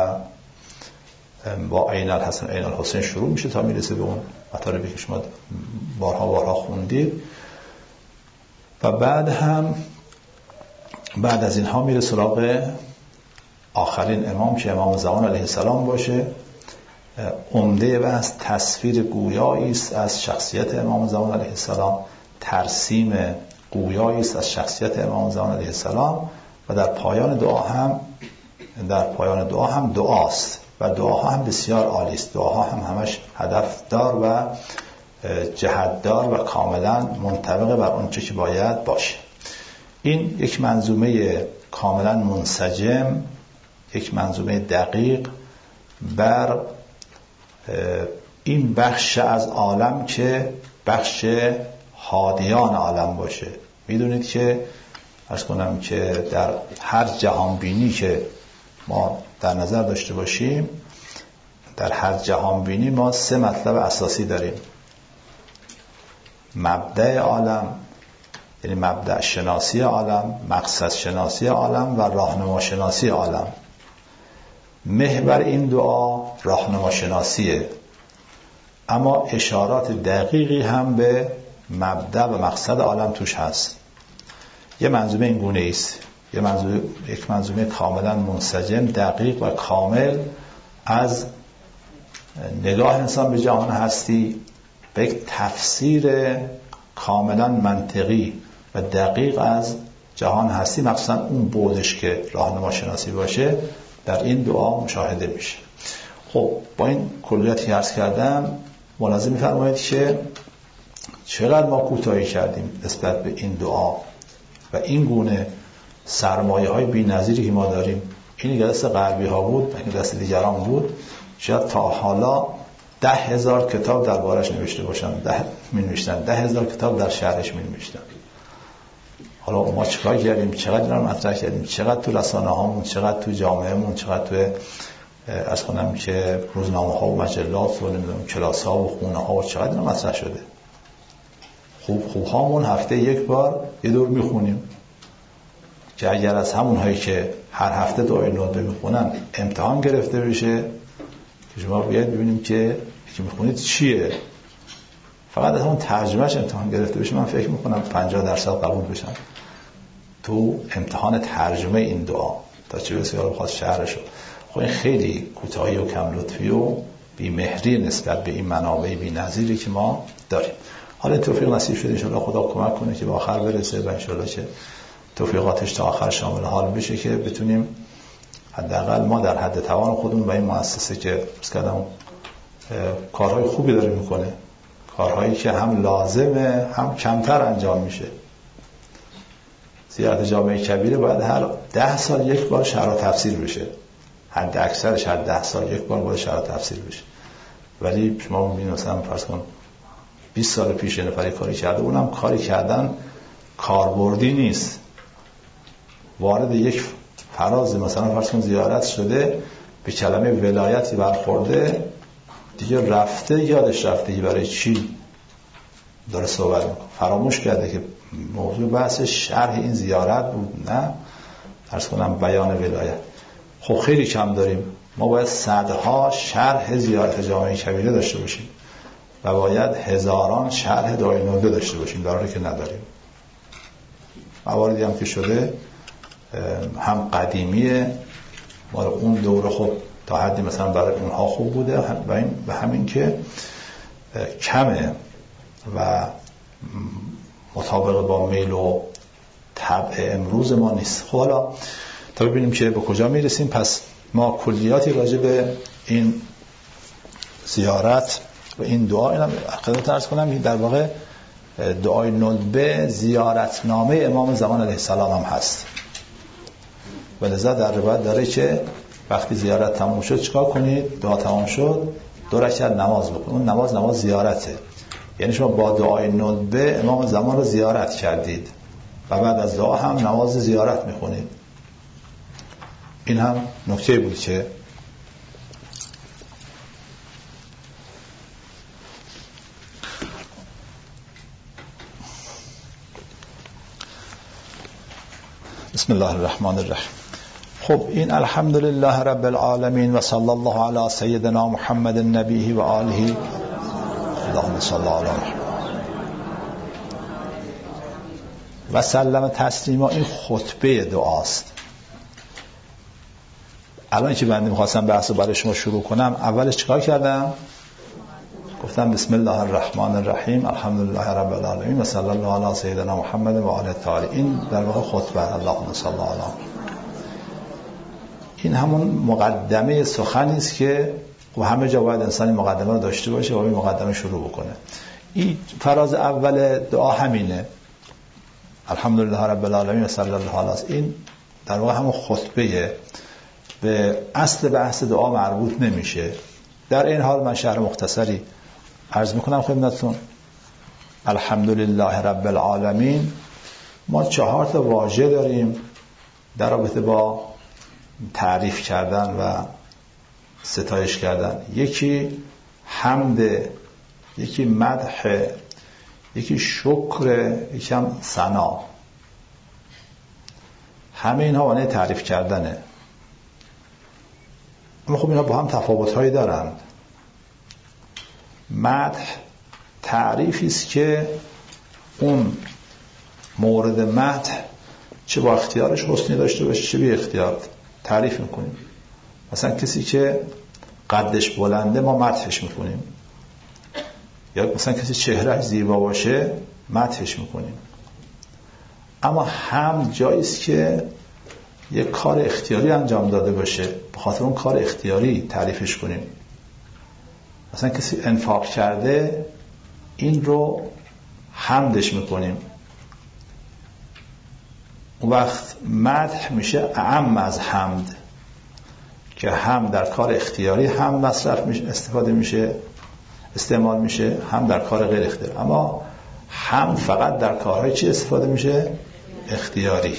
با عین الحسن عین الحسین شروع میشه تا میرسه به اون مطالبی که شما بارها بارها خوندید. و بعد هم بعد از اینها میره سراغ آخرین امام که امام زمان علیه السلام باشه. عمده بحث تصویر گویایی است از شخصیت امام زمان علیه السلام، ترسیم گویایی است از شخصیت امام زمان علیه السلام. و در پایان دعا هم در پایان دعا هم دعاست و دعاها هم بسیار عالی است. دعاها هم همش هدفدار و جهتدار و کاملا منطبق بر آنچه که باید باشه. این یک منظومه کاملا منسجم یک منظومه دقیق بر این بخش از عالم که بخش هادیان عالم باشه. میدونید که عرض کنم که در هر جهان بینی که ما در نظر داشته باشیم، در هر جهان بینی ما سه مطلب اساسی داریم: مبدأ عالم، یعنی مبدأ شناسی عالم، مقصد شناسی عالم و راهنما شناسی عالم. محور این دعا راهنما شناسیه، اما اشارات دقیقی هم به مبدأ و مقصد عالم توش هست. یه منظومه این گونه است، یه منظومه، یک منظومه کاملا منسجم، دقیق و کامل از نگاه انسان به جهان هستی و یک تفسیر کاملا منطقی و دقیق از جهان هستی، مخصوصا اون بودش که راهنما شناسی باشه، در این دعا مشاهده میشه. خب با این کلیاتی عرض کردم، ملاحظه می‌فرمایید که چقدر ما کوتاهی کردیم نسبت به این دعا و این گونه سرمایه های بی نظیری که ما داریم. این دست غربی ها بود، این دست دیگران بود، شاید تا حالا ده هزار کتاب دربارش نوشته باشن، ده می نوشتن، ده هزار کتاب در شرحش می نوشتن. حالا ما چقدر کردیم، چقدر اینا رو مطرح کردیم، چقدر تو رسانه هامون، چقدر تو جامعهمون، چقدر تو از کنم که روزنامه ها و مجلات و نمیدونم کلاس ها و خونه ها و چقدر اینا مطرح شده. خوب خوب هامون هفته یک بار یه دور میخونیم که اگر از همون هایی که هر هفته دعای نوبه میخونن امتحان گرفته بشه که شما بیاید ببینیم که که میخونید چیه، فقط از همون ترجمهش امتحان گرفته بشه، من فکر میکنم پنجاه درصد قبول بشن تو امتحان ترجمه این دعا تا چه بسیار بخواست شهرشو. خب این خیلی کوتاهی و کم لطفی و بی‌مهری نسبت به این منابع بی‌نظیری که ما داریم. حالا توفیق نصیب شد، انشاءالله خدا کمک کنه که به آخر برسه و انشاءالله که توفیقاتش تا آخر شامل حال بشه که بتونیم حداقل ما در حد توان خودمون و این مؤسسه که بس کردم کارهای خوبی داره میکنه، کارهایی که هم لازمه هم کمتر انجام میشه. زیارت جامع کبیره باید هر ده سال یک بار شرح و تفسیر بشه، حد اکثرش هر ده سال یک بار باید شرح و تفسیر بشه. ولی شما میبینید مثلا فرض کن بیست سال پیش نفری کاری کرده، اونم کاری کردن کاربردی نیست، وارد یک فراز مثلا فرض کن زیارت شده، به کلمه ولایتی برخورده، دیگه رفته یادش رفته برای چی داره صحبت میکنه، فراموش کرده که موضوع بحث شرح این زیارت بود، نه فرض کنم بیان ولایت. خب خیلی کم داریم، ما باید صدها شرح زیارت جامع کبیره داشته باشیم و باید هزاران شرح دعای نوبه داشته باشیم، در حالی که نداریم. مواردی هم که شده هم قدیمیه، مال اون دوره خب تا حدی مثلا برای اونها خوب بوده و این به همین که کمه و مطابق با میل و طبع امروز ما نیست. خب حالا تا ببینیم که به کجا میرسیم. پس ما کلیاتی راجع به این زیارت و این دعا، اینم خدمتتون عرض کنم در واقع دعای ندبه زیارتنامه امام زمان علیه السلام هم هست و لذا در روایت داره که وقتی زیارت تموم شد چیکار کنید؟ دعا تمام شد دو رکعت نماز بخونید. اون نماز نماز زیارته، یعنی شما با دعای ندبه امام زمان رو زیارت کردید و بعد از دعا هم نماز زیارت میخونید. این هم نکته بود که بسم الله الرحمن الرحیم. خب این الحمدلله رب العالمین و صلی الله علی سیدنا محمد النبی و آله اللهم صل علی محمد و سلم تسلیما. این خطبه دعاست. الان که بنده میخواستم بحث رو برای شما شروع کنم، اولش چیکار کردم؟ گفتم بسم الله الرحمن الرحیم الحمدلله رب العالمین و صلی الله علی سیدنا محمد و آله الطاهرین. این در واقع خطبه اللهم صل علی. این همون مقدمه سخنی است که و همه جا باید انسان مقدمه رو داشته باشه و این مقدمه شروع بکنه. این فراز اول دعا همینه، الحمدلله رب العالمین و صلی الله علی. این در واقع همون خطبه به اصل بحث دعا مربوط نمیشه. در این حال من شرح مختصری عرض میکنم خدمتتون. الحمدلله رب العالمین، ما چهار تا واژه داریم در رابطه با تعریف کردن و ستایش کردن. یکی حمد، یکی مدح، یکی شکر، یکی هم ثنا. همه اینها معنی تعریف کردنه، اما خب اینها با هم تفاوت‌هایی دارند. مدح تعریفی است که اون مورد مدح چه با اختیارش حسنی داشته باشه چه بی اختیار تعریف میکنیم. مثلا کسی که قدش بلنده ما مدحش میکنیم، یا مثلا کسی چهرهش زیبا باشه مدحش میکنیم. اما حمد جایی است که یک کار اختیاری انجام داده باشه، به خاطر اون کار اختیاری تعریفش کنیم. مثلا کسی انفاق کرده، این رو حمدش میکنیم. اون وقت مدح میشه اعم از حمد، که هم در کار اختیاری هم مصرف میشه، استفاده میشه، استعمال میشه، هم در کار غیر اختیاری. اما هم فقط در کارهای چی استفاده میشه؟ اختیاری.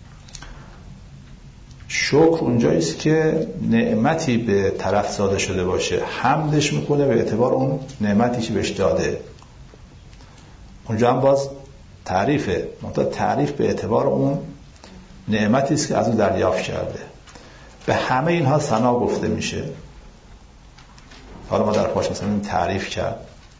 شکر اونجایی است که نعمتی به طرف داده شده باشه، حمدش میکنه به اعتبار اون نعمتی که بهش داده. اونجا هم باز تعریفه، منتها تعریف به اعتبار اون نعمتی است که از اون دریافت کرده. به همه اینها ثنا گفته میشه. حالا ما در پاش مثلا این تعریف کرد.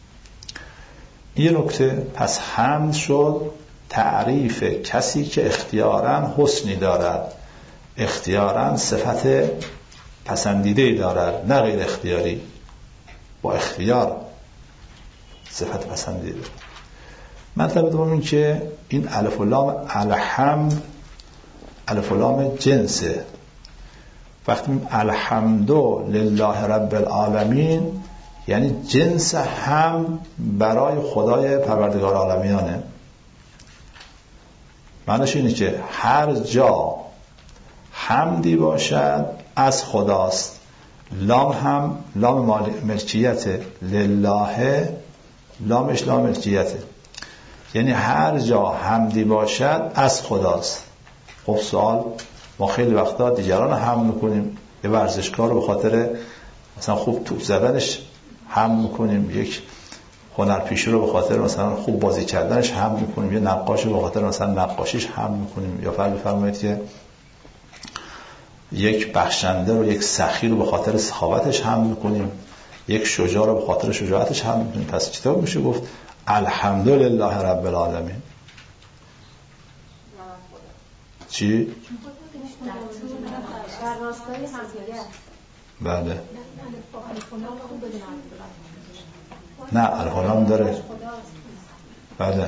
یه نکته، پس حمد شد تعریف کسی که اختیاراً حسنی دارد، اختیاراً صفت پسندیده دارد، نه غیر اختیاری، با اختیار صفت پسندیده. مطلب دوم این که این الف و لام الحمد الف و لام جنسه. وقتی الحمد لله رب العالمین یعنی جنس هم برای خدای پروردگار عالمیانه. معنیش اینه که هر جا حمدی باشد از خداست. لام هم لام ملکیت، لله لامش لام ملکیته، یعنی هر جا حمدی باشد از خداست. خب سوال، ما خیلی وقتا دیگران هم میکنیم، یه ورزشکار رو به خاطر مثلا خوب توپ زدنش هم میکنیم، یک هنرپیشه رو به خاطر مثلا خوب بازی کردنش هم میکنیم، یه نقاش رو به خاطر مثلا نقاشیش هم میکنیم، یا فرض بفرمایید که یک بخشنده رو، یک سخی رو به خاطر سخاوتش هم میکنیم، یک شجاع رو به خاطر شجاعتش هم میکنیم. پس چطور میشه گفت الحمدلله رب العالمین؟ چی؟ در راستای همدیگه. بله. نه الحالام داره. بله.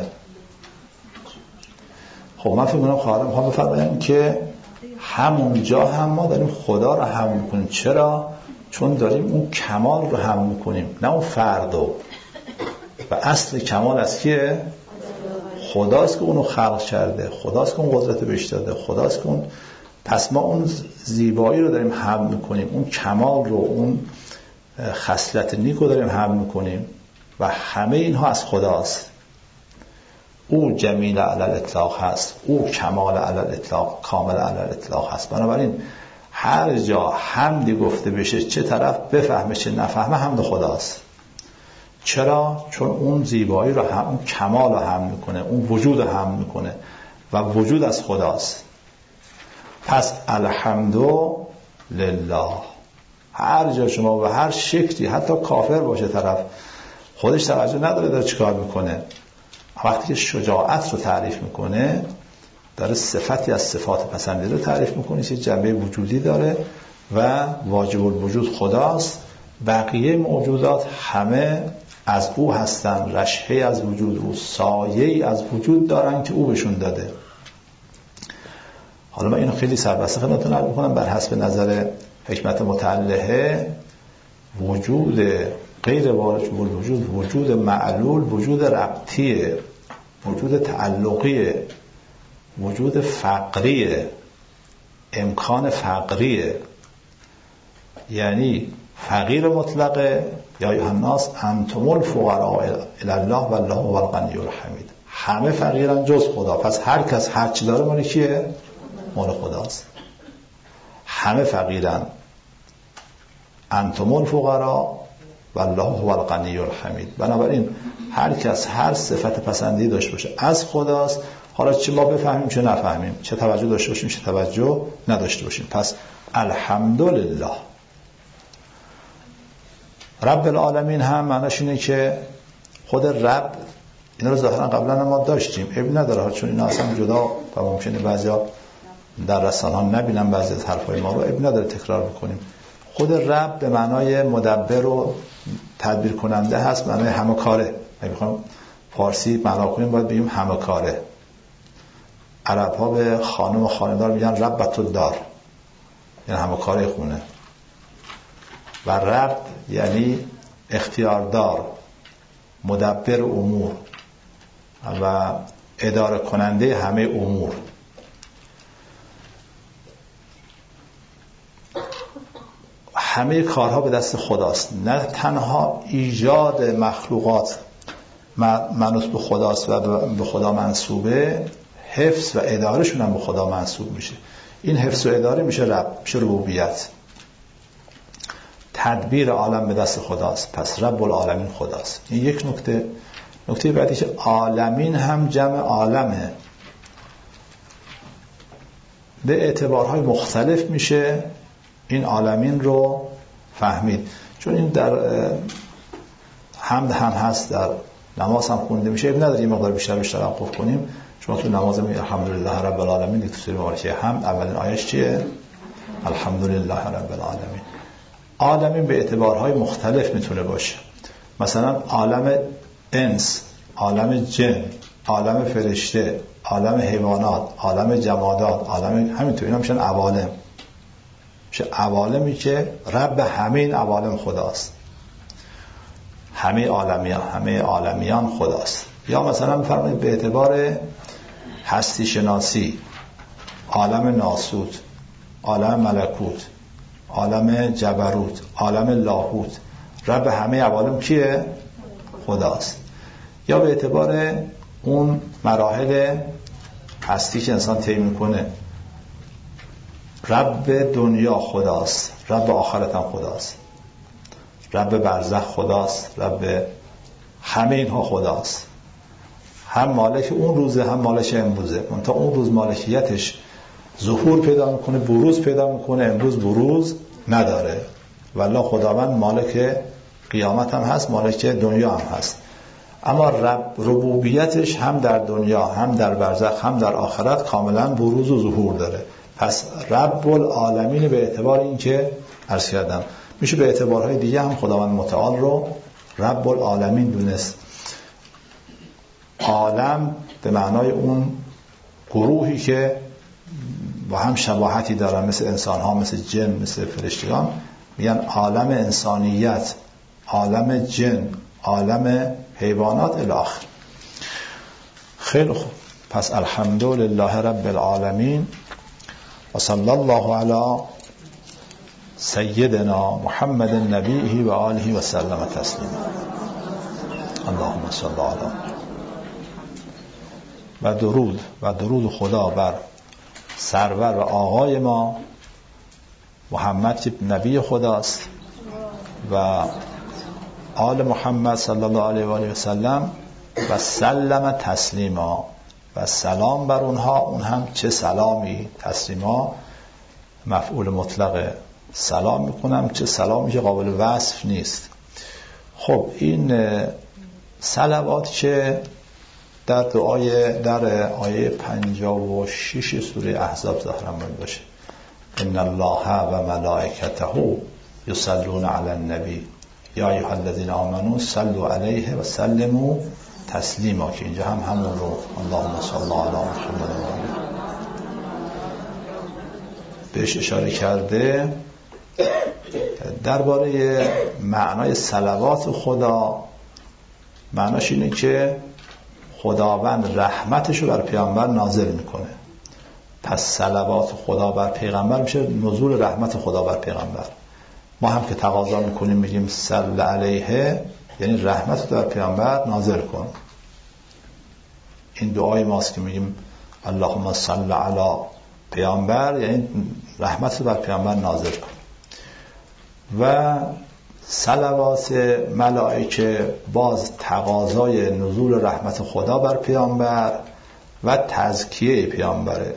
خب من فکر می‌کنم خواهرم ها بفرماییم که همونجا هم ما داریم خدا رو هم میکنیم. چرا؟ چون داریم اون کمال رو هم میکنیم، نه اون فردو. و اصل کمال از کیه؟ خداست که اونو خلق کرده، خداست که اون قدرت بهش داده، خداست که اون. پس ما اون زیبایی رو داریم هم میکنیم، اون کمال رو، اون خصلت نیک رو داریم هم میکنیم و همه اینها از خداست. او جمیل علی الاطلاق هست، او کمال علی الاطلاق، کامل علی الاطلاق هست. بنابراین هر جا حمدی گفته بشه، چه طرف بفهمه چه نفهمه، حمد خداست. چرا؟ چون اون زیبایی رو هم، اون کمال رو هم میکنه، اون وجود رو هم میکنه و وجود از خداست. پس الحمدو لله. هر جا شما و هر شکلی، حتی کافر باشه طرف، خودش توجه نداره داره چیکار میکنه. وقتی که شجاعت رو تعریف میکنه، داره صفتی از صفات پسندیده رو تعریف میکنه که جنبه وجودی داره و واجب الوجود خداست. بقیه موجودات همه از او هستن، رشحه از وجود او، سایه از وجود دارن که او بهشون داده. حالا من اینو خیلی سربسته خدمتتون عرض می‌کنم بر حسب نظر حکمت متعلهه. وجود غیر واجب الوجود وجود معلول، وجود ربطیه، وجود تعلقیه، وجود فقریه، امکان فقریه. یعنی فقیر مطلقه یا ایها الناس انتم الفقراء الی الله والله هو الغنی الحمید. همه فقیرن جز خدا، پس هر کس هر چی داره مال کیه؟ مال خداست. همه فقیرن، انتم الفقراء والله هو الغنی الحمید. بنابراین هر کس هر صفت پسندی داشته باشه از خداست. حالا چه ما بفهمیم چه نفهمیم، چه توجه داشته باشیم چه توجه نداشته باشیم. پس الحمدلله. رب العالمین هم معناش اینه که خود رب، اینا رو ظاهرا قبلا ما داشتیم، اب نداره چون اینا اصلا جدا و ممکنه بعضیا در رسانه ها نبینن بعضی از حرفای ما رو، اب نداره تکرار بکنیم. خود رب به معنای مدبر و تدبیر کننده هست، معنای همه کاره. اگه بخوایم فارسی معنا کنیم باید بگیم همه کاره. عرب ها به خانم و خانه‌دار میگن ربت الدار، یعنی همه کاره خونه. و رب یعنی اختیاردار، مدبر امور و اداره کننده همه امور. همه کارها به دست خداست، نه تنها ایجاد مخلوقات منوط به خداست و به خدا منسوبه، حفظ و ادارهشون هم به خدا منسوب میشه. این حفظ و اداره میشه رب، میشه ربوبیت. تدبیر عالم به دست خداست، پس رب العالمین خداست. این یک نکته. نکته بعدی که عالمین هم جمع عالمه، به اعتبارهای مختلف میشه این عالمین رو فهمید. چون این در حمد هم هست، در نماز هم خونده میشه، اب نداره یه مقدار بیشتر بیشتر توقف کنیم. چون تو نماز میگه الحمدلله رب العالمین، تو سوره مبارکه حمد اولین آیه‌اش چیه؟ الحمدلله رب العالمین. عالمین به اعتبارهای مختلف میتونه باشه. مثلا عالم انس، عالم جن، عالم فرشته، عالم حیوانات، عالم جمادات، عالم همینطور، اینا میشن عوالم. میشه عوالمی که رب همه این عوالم خداست. همه عالمیان، همه عالمیان خداست. یا مثلا بفرمایید به اعتبار هستی شناسی، عالم ناسوت، عالم ملکوت، عالم جبروت، عالم لاهوت، رب همه عوالم کیه؟ خداست. یا به اعتبار اون مراحل هستی که انسان طی میکنه، رب دنیا خداست، رب آخرت هم خداست، رب برزخ خداست، رب همه اینها خداست. هم مالک اون روزه هم مالک امروزه. منتها اون روز مالکیتش ظهور پیدا میکنه، بروز پیدا میکنه، امروز بروز نداره. والله خداوند مالک قیامت هم هست، مالک دنیا هم هست. اما رب ربوبیتش هم در دنیا هم در برزخ هم در آخرت کاملا بروز و ظهور داره. پس رب العالمین به اعتبار این که عرض کردم میشه به اعتبارهای دیگه هم خداوند متعال رو رب العالمین دونست. عالم به معنای اون گروهی که با هم شباهتی دارن، مثل انسان ها، مثل جن، مثل فرشتگان، میگن عالم انسانیت، عالم جن، عالم حیوانات الی آخر. خیلی خوب. پس الحمدلله رب العالمین و صلی الله علی سیدنا محمد نبیه و آله و سلم تسلیما. اللهم صل علی. و درود و درود خدا بر سرور و آقای ما محمد که نبی خداست و آل محمد صلی الله علیه و آله و سلم و سلم تسلیما، و سلام بر اونها. اون هم چه سلامی، تسلیما مفعول مطلقه، سلام میکنم چه سلامی که قابل وصف نیست. خب این صلوات که در دعای در آیه پنجاه و شش سوره احزاب ظاهرا باشه، ان الله و ملائکته یصلون علی النبی یا ایها الذین آمنوا صلوا علیه و سلموا تسلیما، که اینجا هم همون رو اللهم صل علی محمد و آله بهش اشاره کرده. درباره معنای صلوات خدا، معناش اینه که خداوند رحمتش رو بر پیامبر نازل میکنه. پس صلوات خدا بر پیغمبر میشه نزول رحمت خدا بر پیغمبر. ما هم که تقاضا میکنیم میگیم صل علیه، یعنی رحمت رو بر پیامبر نازل کن. این دعای ماست که میگیم اللهم صل علی پیامبر، یعنی رحمت رو بر پیامبر نازل کن. و صلوات ملائکه باز تقاضای نزول رحمت خدا بر پیامبر و تزکیه پیامبره.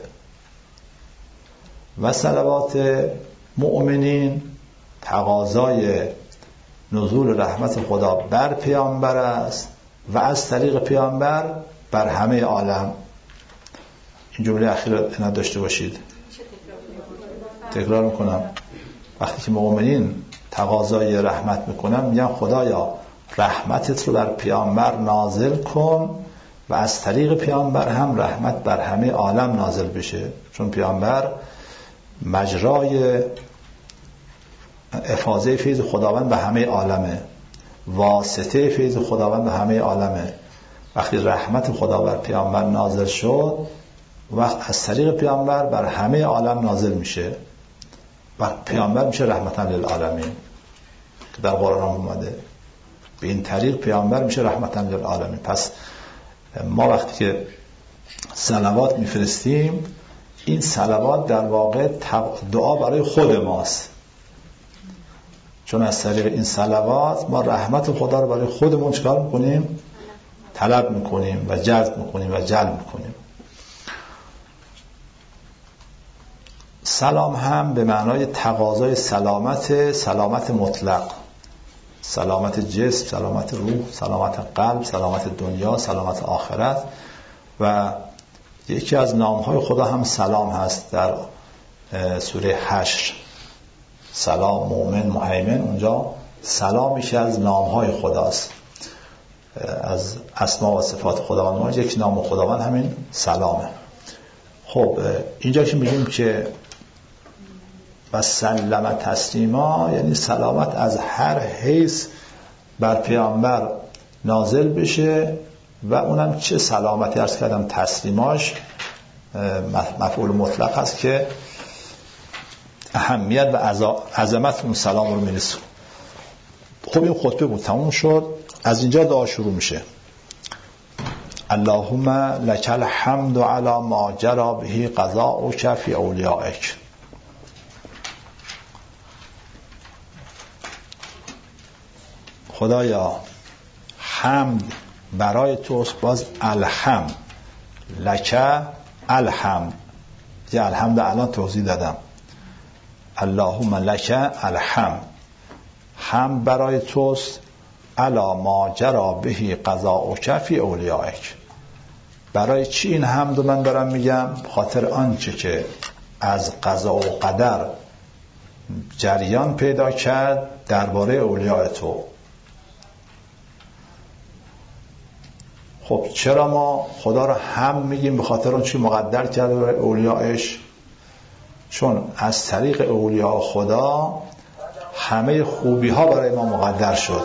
و صلوات مؤمنین تقاضای نزول رحمت خدا بر پیامبر است و از طریق پیامبر بر همه عالم. این جمله اخیر رو عنایت داشته باشید. تکرار میکنم. وقتی که مؤمنین تقاضای رحمت میکنن میگن خدایا رحمتت رو بر پیامبر نازل کن و از طریق پیامبر هم رحمت بر همه عالم نازل بشه، چون پیامبر مجرای افاضه فیض خداوند به همه عالمه، واسطه فیض خداوند به همه عالمه. وقتی رحمت خدا بر پیامبر نازل شد، وقت از طریق پیامبر بر همه عالم نازل میشه و پیامبر میشه رحمتا للعالمین که در قرآن اومده. به این طریق پیامبر میشه رحمتا للعالمین. پس ما وقتی که صلوات میفرستیم، این صلوات در واقع دعا برای خود ماست، چون از طریق این صلوات ما رحمت خدا رو برای خودمون چکار میکنیم؟ طلب میکنیم و جذب میکنیم و جلب میکنیم. سلام هم به معنای تقاضای سلامت، سلامت مطلق، سلامت جسم، سلامت روح، سلامت قلب، سلامت دنیا، سلامت آخرت. و یکی از نامهای خدا هم سلام هست در سوره حشر، سلام، مومن، مهیمن. اونجا سلام میشه از نامهای خداست، از اسما و صفات خداوند. یک نام خداوند همین سلامه. خب اینجا که میگیم که و سلم تسلیما، یعنی سلامت از هر حیث بر پیامبر نازل بشه. و اونم چه سلامتی؟ عرض کردم تسلیماش مفعول مطلق هست که اهمیت و عظمت اون سلام رو میرسون. خب این خطبه بود، تموم شد. از اینجا دعا شروع میشه. اللهم لک الحمد علی ما جرى به قضاؤک فی اولیائک. خدایا حمد برای توست. باز الحمد لک الحمد، یه الحمد الان توضیح دادم. اللهم لک الحمد، حمد برای توست. علی ما جرى به قضاؤک فی اولیائک. برای چی این حمد من دارم میگم؟ خاطر آنچه که از قضا و قدر جریان پیدا کرد درباره اولیاء تو. خب چرا ما خدا رو هم میگیم؟ به خاطر اون چی مقدر کرده برای اولیاءش. چون از طریق اولیاء خدا همه خوبی ها برای ما مقدر شد.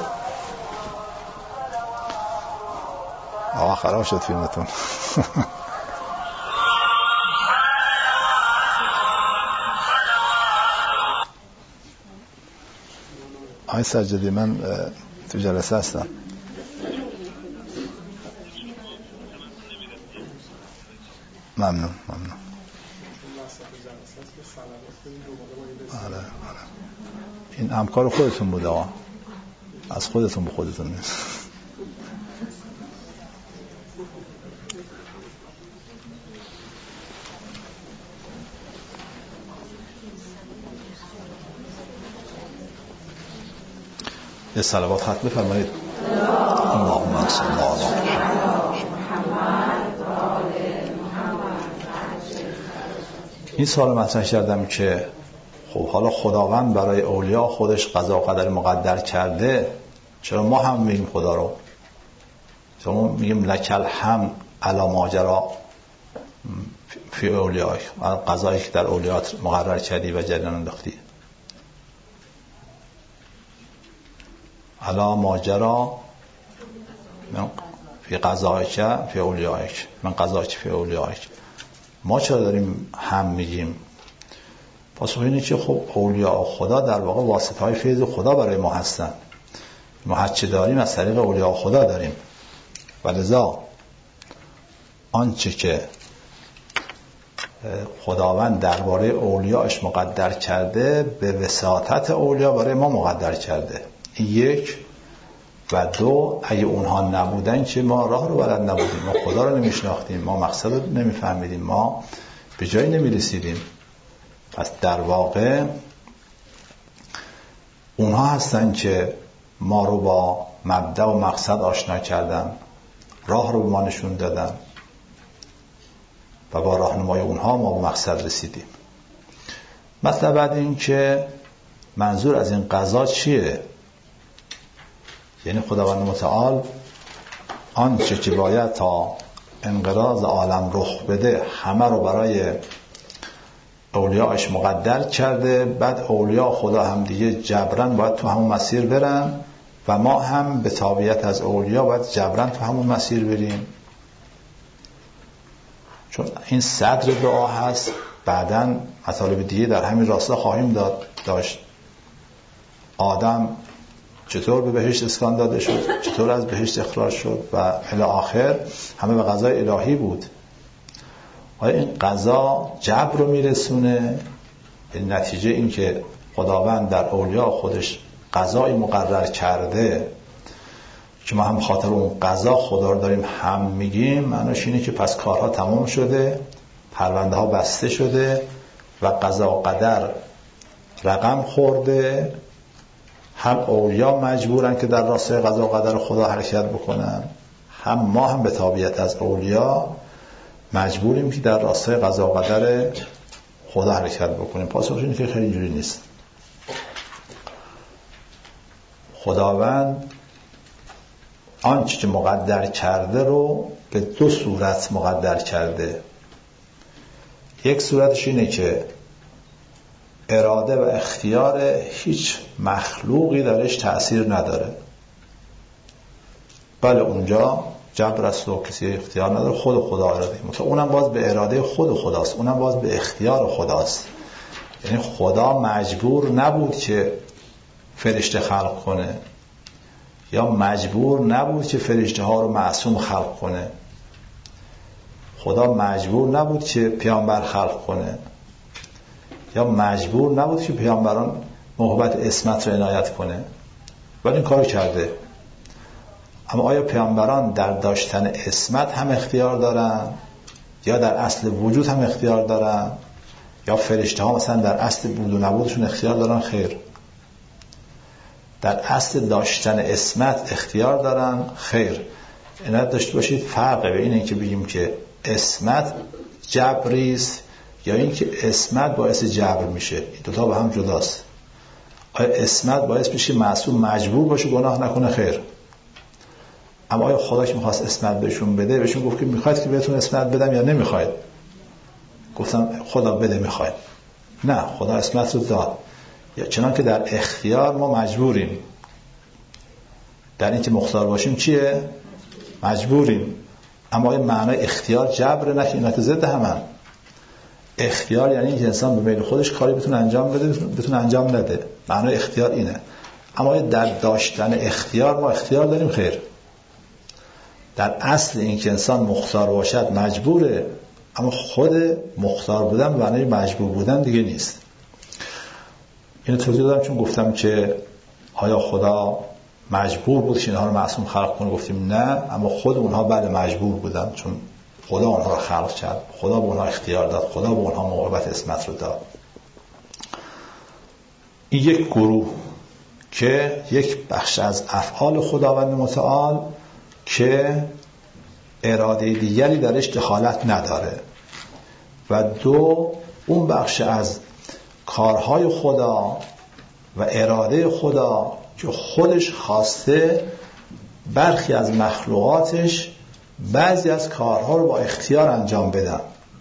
آقا خراب شد فیلمتون. آقای سجادی، من تو جلسه هستم. ممنون ممنون. آره آره. این همکار خودتون بوده آقا، از خودتون به خودتون نیست. یه صلوات ختم بفرمایید. اللهم صل علی محمد. این سوال مطرح کردم که خب حالا خداوند برای اولیاء خودش قضا و قدر مقدر کرده، چرا ما هم میگیم خدا رو؟ چرا ما میگیم لک الحمد علی ما جری فی اولیائک، قضایی که در اولیات مقرر کردی و جریان انداختی. علی ما جری فی قضایک فی اولیائک، من قضایک فی اولیائک. ما چرا داریم هم میگیم؟ پاسخ اینه که خب اولیاء خدا در واقع واسطه های فیض خدا برای ما هستن. ما هرچه داریم از طریق اولیاء خدا داریم و لذا آنچه که خداوند درباره اولیاءش مقدر کرده به وساطت اولیاء برای ما مقدر کرده. یک و دو، اگه اونها نبودن که ما راه رو بلد نبودیم، ما خدا رو نمیشناختیم، ما مقصد رو نمیفهمیدیم، ما به جایی نمیرسیدیم. پس در واقع اونها هستن که ما رو با مبدأ و مقصد آشنا کردن، راه رو به ما نشون دادن و با راهنمای اونها ما به مقصد رسیدیم. مثلا بعد این که منظور از این قضا چیه؟ یعنی خداوند متعال آنچه که باید تا انقراض عالم رخ بده همه رو برای اولیاءش مقدر کرده، بعد اولیاء خدا هم دیگه جبران باید تو همون مسیر برن و ما هم به تابعیت از اولیاء باید جبران تو همون مسیر بریم. چون این صدر دعا هست، بعداً مطالب دیگه در همین راستا خواهیم داد داشت. آدم چطور به بهشت اسکان داده شد، چطور از بهشت اخراج شد و الی آخر همه به قضای الهی بود. آیا این قضا جبر رو میرسونه؟ این نتیجه این که خداوند در اولیاء خودش قضایی مقرر کرده که ما هم خاطر اون قضا خدا رو داریم هم میگیم، معناش اینه که پس کارها تمام شده، پرونده ها بسته شده و قضا و قدر رقم خورده. هم اولیاء مجبورن که در راستای قضا و قدر خدا حرکت بکنن، هم ما هم به تابعیت از اولیاء مجبوریم که در راستای قضا و قدر خدا حرکت بکنیم. پاسخ اینه که خیلی اینجوری نیست. خداوند آنچه که مقدر کرده رو به دو صورت مقدر کرده. یک صورتش اینه که اراده و اختیار هیچ مخلوقی درش تأثیر نداره. بله اونجا جبر است و کسی اختیار نداره، خود خدا اراده، مثلا اونم باز به اراده خود خداست، اونم باز به اختیار خداست. یعنی خدا مجبور نبود که فرشته خلق کنه، یا مجبور نبود که فرشته ها رو معصوم خلق کنه. خدا مجبور نبود که پیامبر خلق کنه، یا مجبور نبود که پیامبران موهبت عصمت رو عنایت کنه، ولی این کارو کرده. اما آیا پیامبران در داشتن عصمت هم اختیار دارن، یا در اصل وجود هم اختیار دارن، یا فرشته ها مثلا در اصل بود و نبودشون اختیار دارن؟ خیر. در اصل داشتن عصمت اختیار دارن؟ خیر. عنایت داشته باشید فرقه بین این که بگیم که عصمت جبریست یا این که عصمت باعث جبر میشه. این دوتا با هم جداست. آیا عصمت باعث میشه معصوم مجبور باشه گناه نکنه؟ خیر. اما آیا خدا که میخواست عصمت بهشون بده بهشون گفت که میخواید که بهتون عصمت بدم یا نمیخواید؟ گفتم خدا بده میخواید. نه، خدا عصمت رو داد. یا چنان که در اختیار ما مجبوریم، در این که مختار باشیم چیه؟ مجبوریم. اما آیا معنای اختیار جبر؟ نه، که اینا که ضد همن. اختیار یعنی که انسان به میل خودش کاری بتونه انجام بده، بتونه انجام نده. معنای اختیار اینه. اما آیا در داشتن اختیار ما اختیار داریم؟ خیر. در اصل این که انسان مختار باشد مجبوره، اما خود مختار بودن به معنای مجبور بودن دیگه نیست. اینو توضیح دادم چون گفتم که آیا خدا مجبور بود که اینها رو معصوم خلق کنه؟ گفتیم نه، اما خود اونها بله مجبور بودن، چون خدا اونها رو خلق کرد، خدا به اونها اختیار داد، خدا به اونها موهبت عصمت رو داد. این یک گروه که یک بخش از افعال خداوند متعال که اراده دیگری درش دخالت نداره، و دو اون بخش از کارهای خدا و اراده خدا که خودش خواسته برخی از مخلوقاتش بعضی از کارها رو با اختیار انجام بدن.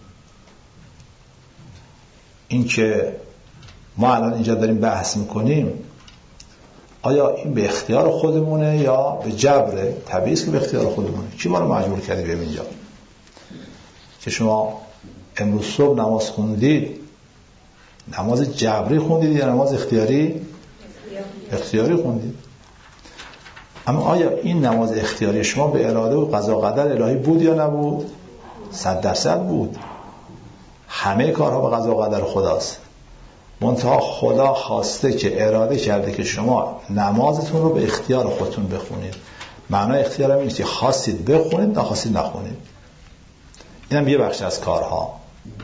این که ما الان اینجا داریم بحث میکنیم آیا این به اختیار خودمونه یا به جبره؟ طبیعی است که به اختیار خودمونه. کی ما رو مجبور کردی بریم اینجا؟ که شما امروز صبح نماز خوندید، نماز جبری خوندید یا نماز اختیاری؟ اختیاری خوندید. اما آیا این نماز اختیاری شما به اراده و قضا و قدر الهی بود یا نبود؟ صد درصد بود. همه کارها به قضا و قدر خداست. منتها خدا خواسته که اراده کرده که شما نمازتون رو به اختیار خودتون بخونید. معنای اختیار هم اینه که خواستید بخونید، نخواستید نخونید. اینم یه بخش از کارها.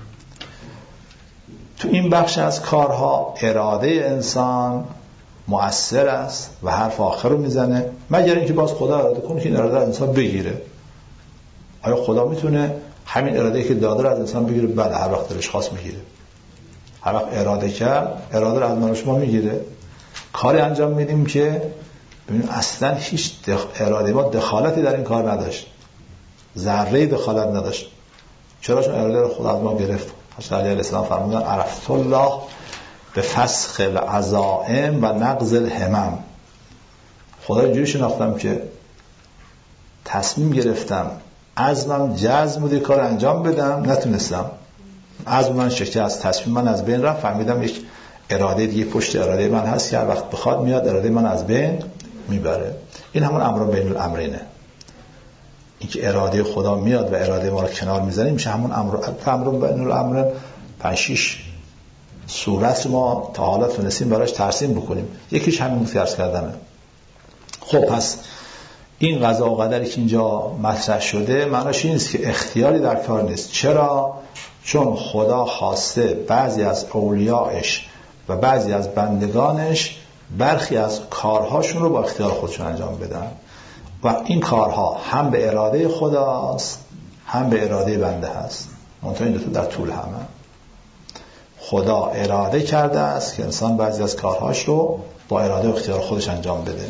تو این بخش از کارها اراده انسان مؤثر است و حرف آخر رو میزنه، مگر اینکه باز خدا اراده کنه که این اراده از انسان بگیره. آیا خدا میتونه همین اراده‌ای که داده رو از انسان بگیره؟ بله، هر وقت دلش خواست میگیره. هر وقت اراده کرد، اراده رو از من و شما میگیره. کاری انجام میدیم که ببینیم اصلا هیچ دخ... اراده ما دخالتی در این کار نداشت، ذره دخالت نداشت. چرا؟ چون اراده رو خدا از ما گرفت. حضرت علی علیه السلام فرمودن عرفت الله به فسخ العزائم و نقض الهمم. خدا اینجوری شناختم که تصمیم گرفتم، عزمم جزم بود کار انجام بدم، نتونستم. عزم من شکست، تصمیم من از بین رفت. فهمیدم یک اراده دیگه پشت اراده من هست که هر وقت بخواد میاد اراده من از بین میبره. این همون امر بین الامرینه. این که اراده خدا میاد و اراده ما رو کنار میزنه میشه همون امر امر بین الامرین. پنج شش صورت ما تا حالا تونستیم براش ترسیم بکنیم. یکیش همین فرض کردنه. خب پس این قضا و قدری که اینجا مطرح شده معناش این است که اختیاری در کار نیست. چرا؟ چون خدا خواسته بعضی از اولیاءش و بعضی از بندگانش برخی از کارهاشون رو با اختیار خودشون انجام بدن و این کارها هم به اراده خداست هم به اراده بنده هست. منتها این دو تا در طول همه. خدا اراده کرده است که انسان بعضی از کارهاش رو با اراده و اختیار خودش انجام بده.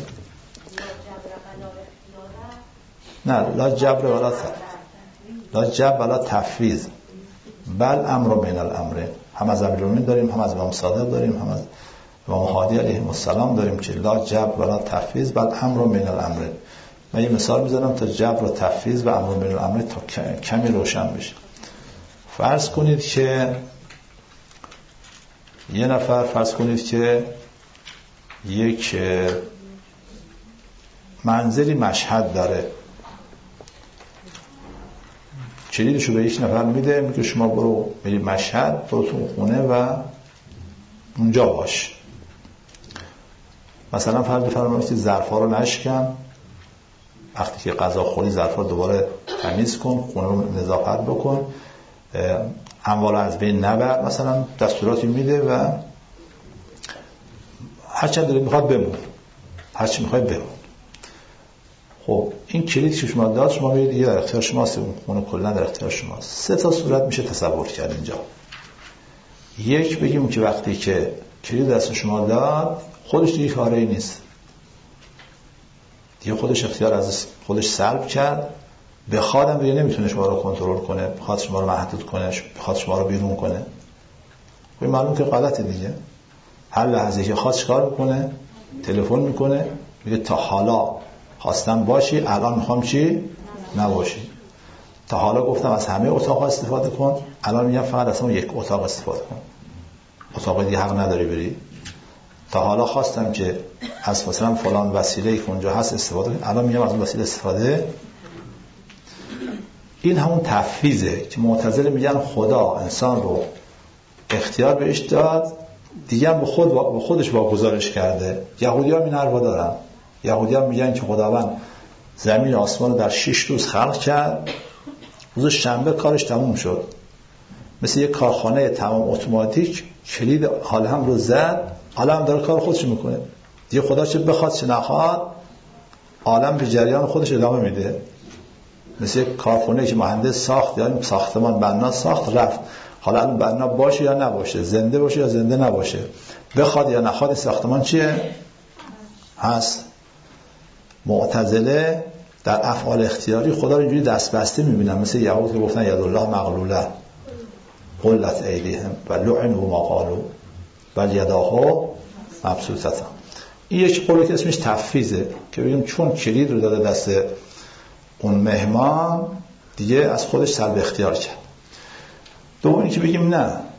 نه، لا جبر ولا لا جبر ولا تفویض، بل امر بین الامرین. هم از امیرالمومنین داریم، هم از امام صادق داریم، هم از امام هادی علیه السلام داریم که لا جبر ولا تفویض بل امر بین الامرین. من یه مثال میزنم تا جبر و تفویض و امر بین الامرین تا کمی روشن بشه. فرض کنید که یه نفر فرض کنید که یک منزلی مشهد داره، کلیدشو به یک نفر میده، میگه شما برو بری مشهد، برو تو خونه و اونجا باش. مثلا فرض بفرمایید که ظرفا رو نشکن، وقتی که غذا خوری ظرفا رو دوباره تمیز کن، خونه رو نظافت بکن، اموال از بین نبر، مثلا دستوراتی میده و هر چند دلت میخواد بمون، هر چی میخواد بمون. خب این کلید که شما داد، شما میگید یه در اختیار شماست، اون خونه کلا در اختیار شماست. سه تا صورت میشه تصور کرد اینجا. یک، بگیم که وقتی که کلید دست شما داد، خودش دیگه کاری نیست، دیگه خودش اختیار از خودش سلب کرد، بخوادم دیگه نمیتونه شما رو کنترل کنه، بخواد شما رو محدود کنه، بخواد شما رو بیرون کنه. خب معلوم که غلطه دیگه. هر لحظه که خواست چیکار میکنه؟ تلفن میکنه، میگه تا حالا خواستم باشی، الان میخوام چی؟ نباشی. تا حالا گفتم از همه اتاق استفاده کن، الان میگم فقط از اون یک اتاق استفاده کن، اتاق دیگه حق نداری بری. تا حالا خواستم که از مثلا فلان وسیله که اونجا هست استفاده کن، الان میگم از اون وسیله استفاده. این همون تفویضه که معتزله میگن خدا انسان رو اختیار بهش داد، دیگه هم به خود به خودش واگذارش کرده. یهودی‌ها این حرفا دارن. یهودی‌ها میگن که خداوند زمین و آسمان رو در شش روز خلق کرد، روز شنبه کارش تموم شد. مثل یک کارخانه تمام اتوماتیک، کلید حال هم رو زد، حالا هم داره کار خودش میکنه. دیگه خدا چه بخواد چه نخواد، عالم به جریان خودش ادامه میده. مثل یک کارخانه که مهندس ساخت یا ساختمان بنا ساخت رفت، حالا اون بنا باشه یا نباشه، زنده باشه یا زنده نباشه، بخواد یا نخواد، ساختمان چیه؟ هست. معتزله در افعال اختیاری خدا رو اینجوری دست بسته میبینن، مثل یهود که گفتن یدالله مغلوله غلت ایدیهم و لعنوا ما قالوا بل یداه مبسوطه. این یک قولی که اسمش تفویضه، که بگیم چون کلید رو داده دست اون مهمان، دیگه از خودش سلب اختیار کرد. دومی که بگیم نه،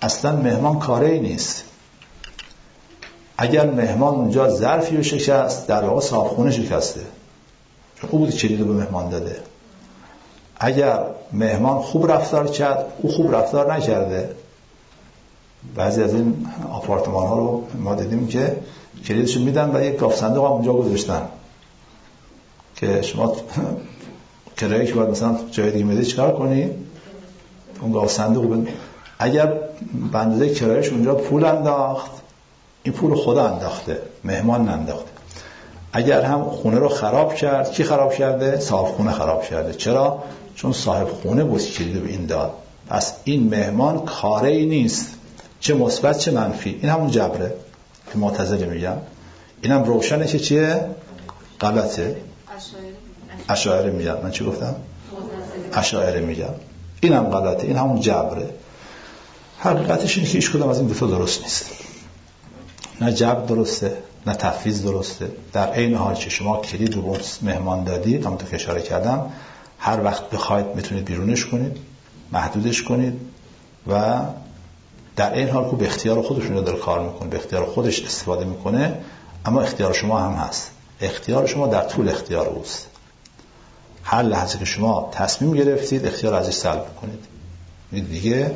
اصلا مهمان کاری نیست. اگر مهمان اونجا ظرفی رو شکست، در واقع صاحبخونه شکسته، چون او بودی کلید رو به مهمان داده. اگر مهمان خوب رفتار کرد، او خوب رفتار نکرده. بعضی از این آپارتمان ها رو ما دیدیم که کلیدشو میدن و یک گاف صندوق هم اونجا گذاشتن که شما کرایه که باید مثلا جای دیگه میده چیکار کنی؟ اون گاف صندوق بند... اگر به اندازه کرایهش اونجا پول انداخت، این پول خدا انداخته، مهمان ننداخته. اگر هم خونه رو خراب کرد، کی خراب کرده؟ صاحب خونه خراب کرده. چرا؟ چون صاحب خونه بود کلید به این داد. پس این مهمان کاری نیست، چه مثبت چه منفی. این همون جبره که معتزله میگن. اینم روشنه که چیه؟ غلطه. اشاعره میگن. من چی گفتم؟ اشاعره میگن. اینم غلطه، این همون جبره. حقیقتش اینه که هیچ کدام از این دو تا درست نیست. نه جبر درسته، نه تفویض درسته. در عین حال که شما کلید رو به مهمان دادید، همونطور که اشاره کردم، هر وقت بخواید میتونید بیرونش کنید، محدودش کنید و در این حال که به اختیار خودشون داره کار میکنه، به اختیار خودش استفاده میکنه، اما اختیار شما هم هست. اختیار شما در طول اختیار اوست. هر لحظه که شما تصمیم گرفتید، اختیار ازش سلب کنید. دیگه اراده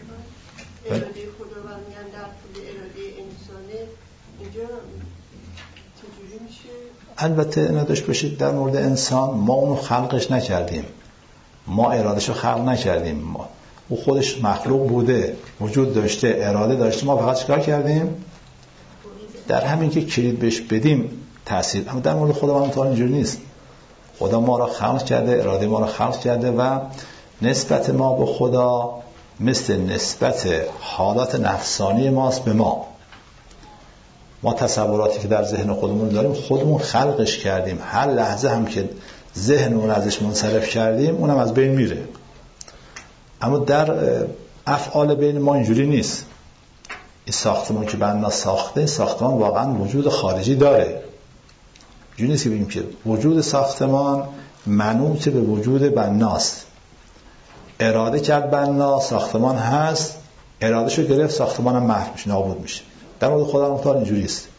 خداوند میگن در طول اراده انسانه، اینجا چجوری میشه؟ البته نداشت باشید در مورد انسان ما اونو خلقش نکردیم، ما ارادهشو خلق نکردیم. ما او خودش مخلوق بوده، وجود داشته، اراده داشته، ما فقط چیکار کردیم؟ در همین که کلید بهش بدیم تأثیر. اما در مورد خدا من تا اینجوری نیست. خدا ما را خلق کرده، اراده ما را خلق کرده و نسبت ما به خدا مثل نسبت حالات نفسانی ماست به ما. ما تصوراتی که در ذهن خودمون داریم خودمون خلقش کردیم. هر لحظه هم که ذهنمون ازش منصرف کردیم اونم از بین میره. اما در افعال بین ما اینجوری نیست. این ساختمان که بنا ساخته، ساختمان واقعا وجود خارجی داره. اینجوری نیست که بگیم که وجود ساختمان منوط به وجود بناست. اراده کرد بنا، ساختمان هست، ارادهشو گرفت، ساختمان هم محو میشه، نابود میشه. در مورد خدا مختار اینجوری است.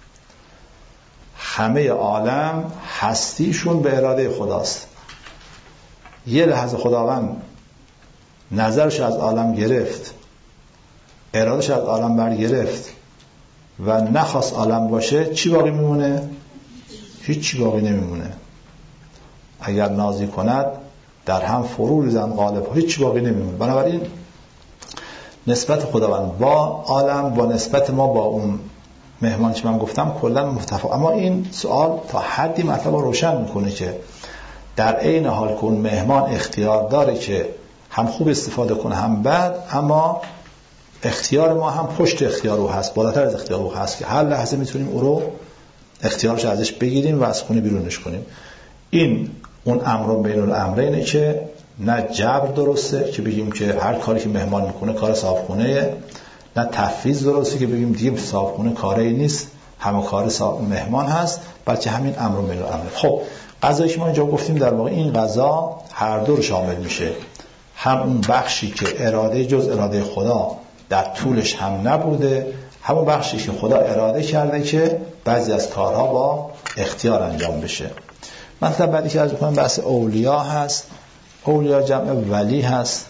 همه عالم هستیشون به اراده خداست. یه لحظه خداوند نظرش از عالم گرفت، ارادهش از عالم بر گرفت و نخواست عالم باشه، چی باقی میمونه؟ هیچ چی باقی نمیمونه. اگر نازی کند در هم فرو ریزن قالب، هیچ چی باقی نمیمونه. بنابراین نسبت خداوند با عالم با نسبت ما با اون مهمان که من گفتم کلا متفاوت. اما این سوال تا حدی مطلب رو روشن میکنه که در عین حال که اون مهمان اختیار داره که هم خوب استفاده کنه هم بد، اما اختیار ما هم پشت اختیار او هست، بالاتر از اختیار او هست که هر لحظه میتونیم او رو اختیارش ازش بگیریم و از خونه بیرونش کنیم. این اون امر بین الامرینه که نه جبر درسته که بگیم که هر کاری که مهمان میکنه کار صاحبخونه‌ایه، نه تفویض درسته که بگیم دیگه صاحبخونه کاری نیست، همه کار مهمان هست، بلکه همین امر بین الامرین. خب غذایی که ما اینجا گفتیم در واقع این غذا هر دو رو شامل میشه. هم اون بخشی که اراده جز اراده خدا در طولش هم نبوده، همون بخشی که خدا اراده کرده که بعضی از کارها با اختیار انجام بشه. مثلا بعدی که از بکنم بحث اولیا هست. اولیا جمع ولی هست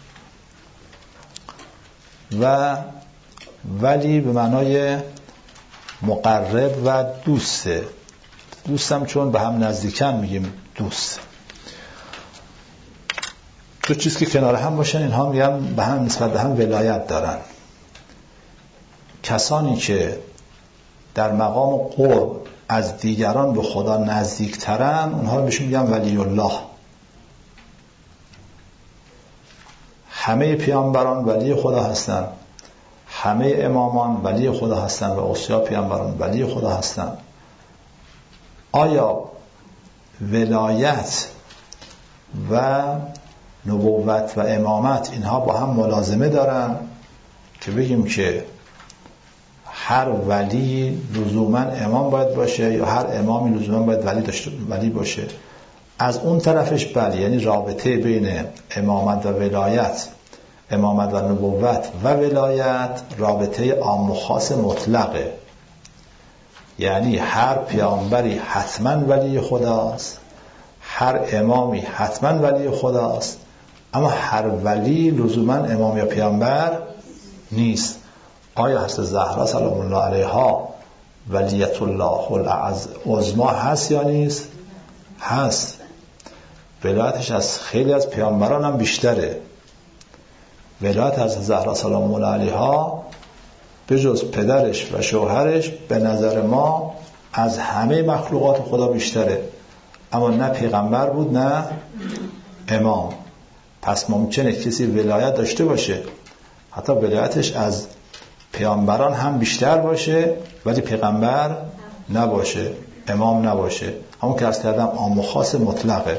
و ولی به معنای مقرب و دوسته. دوستم چون به هم نزدیکن میگیم دوست. دو چیز که کنار هم باشن اینها میگن به هم نسبت به هم ولایت دارن. کسانی که در مقام قرب از دیگران به خدا نزدیکترن اونها رو بهشون میگن ولی الله. همه پیامبران ولی خدا هستن، همه امامان ولی خدا هستن و اوصیا پیامبران ولی خدا هستن. آیا ولایت و نبوت و امامت اینها با هم ملازمه دارن که بگیم که هر ولی لزوما امام باید باشه یا هر امامی لزوما باید ولی داشته ولی باشه؟ از اون طرفش بله، یعنی رابطه بین امامت و ولایت، امامت و نبوت و ولایت رابطه عام و خاص مطلقه، یعنی هر پیامبری حتما ولی خداست، هر امامی حتما ولی خداست، اما هر ولی لزوما امام یا پیامبر نیست. آیا حضرت زهرا سلام الله علیها ولیت الله العظما هست یا نیست؟ هست. ولایتش از خیلی از پیامبران هم بیشتره. ولایت حضرت زهرا سلام الله علیها به جز پدرش و شوهرش به نظر ما از همه مخلوقات خدا بیشتره، اما نه پیغمبر بود نه امام. پس ممکنه کسی ولایت داشته باشه، حتی ولایتش از پیامبران هم بیشتر باشه، ولی پیغمبر نباشه، امام نباشه. همون که عرض کردم عام و خاص مطلقه.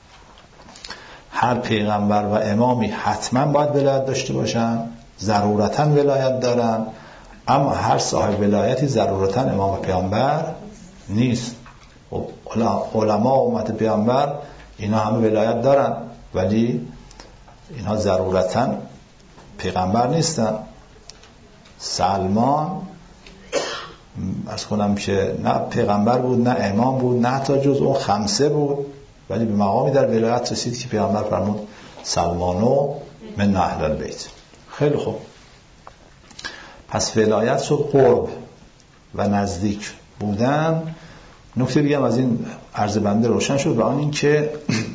هر پیغمبر و امامی حتما باید ولایت داشته باشن، ضرورتاً ولایت دارن، اما هر صاحب ولایتی ضرورتاً امام و پیامبر نیست. علما و امت پیامبر اینا همه ولایت دارن، ولی اینا ضرورتاً پیغمبر نیستن. سلمان عرض کنم که نه پیغمبر بود نه امام بود نه حتی جز اون خمسه بود، ولی به مقامی در ولایت رسید که پیغمبر فرمود سلمانو من اهل البیت. خیلی خوب. پس ولایت شد قرب و نزدیک بودن. نکته دیگه هم از این عرض بنده روشن شد، و آن این که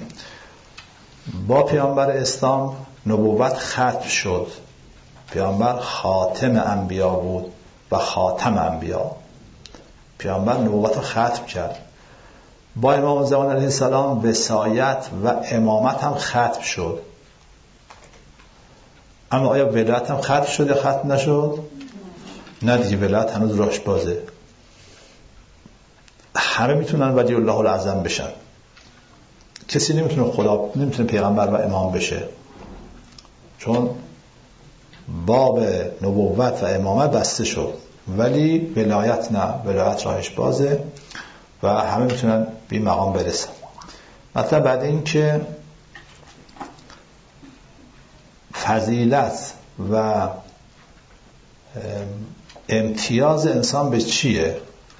با پیامبر اسلام نبوت ختم شد. پیامبر خاتم انبیا بود و خاتم انبیا. پیامبر نبوت رو ختم کرد. با امام زمان علیه السلام وصایت و امامت هم ختم شد. اما آیا ولایت هم ختم شد یا ختم نشد؟ نه دیگه، ولایت هنوز راهش بازه. همه میتونن ولی الله الاعظم بشن. کسی نمیتونه خدا، نمیتونه پیغمبر و امام بشه، چون باب نبوت و امامت بسته شد، ولی ولایت نه، ولایت راهش بازه و همه میتونن به این مقام برسن. مطلب بعد این که فضیلت و امتیاز انسان به چیه؟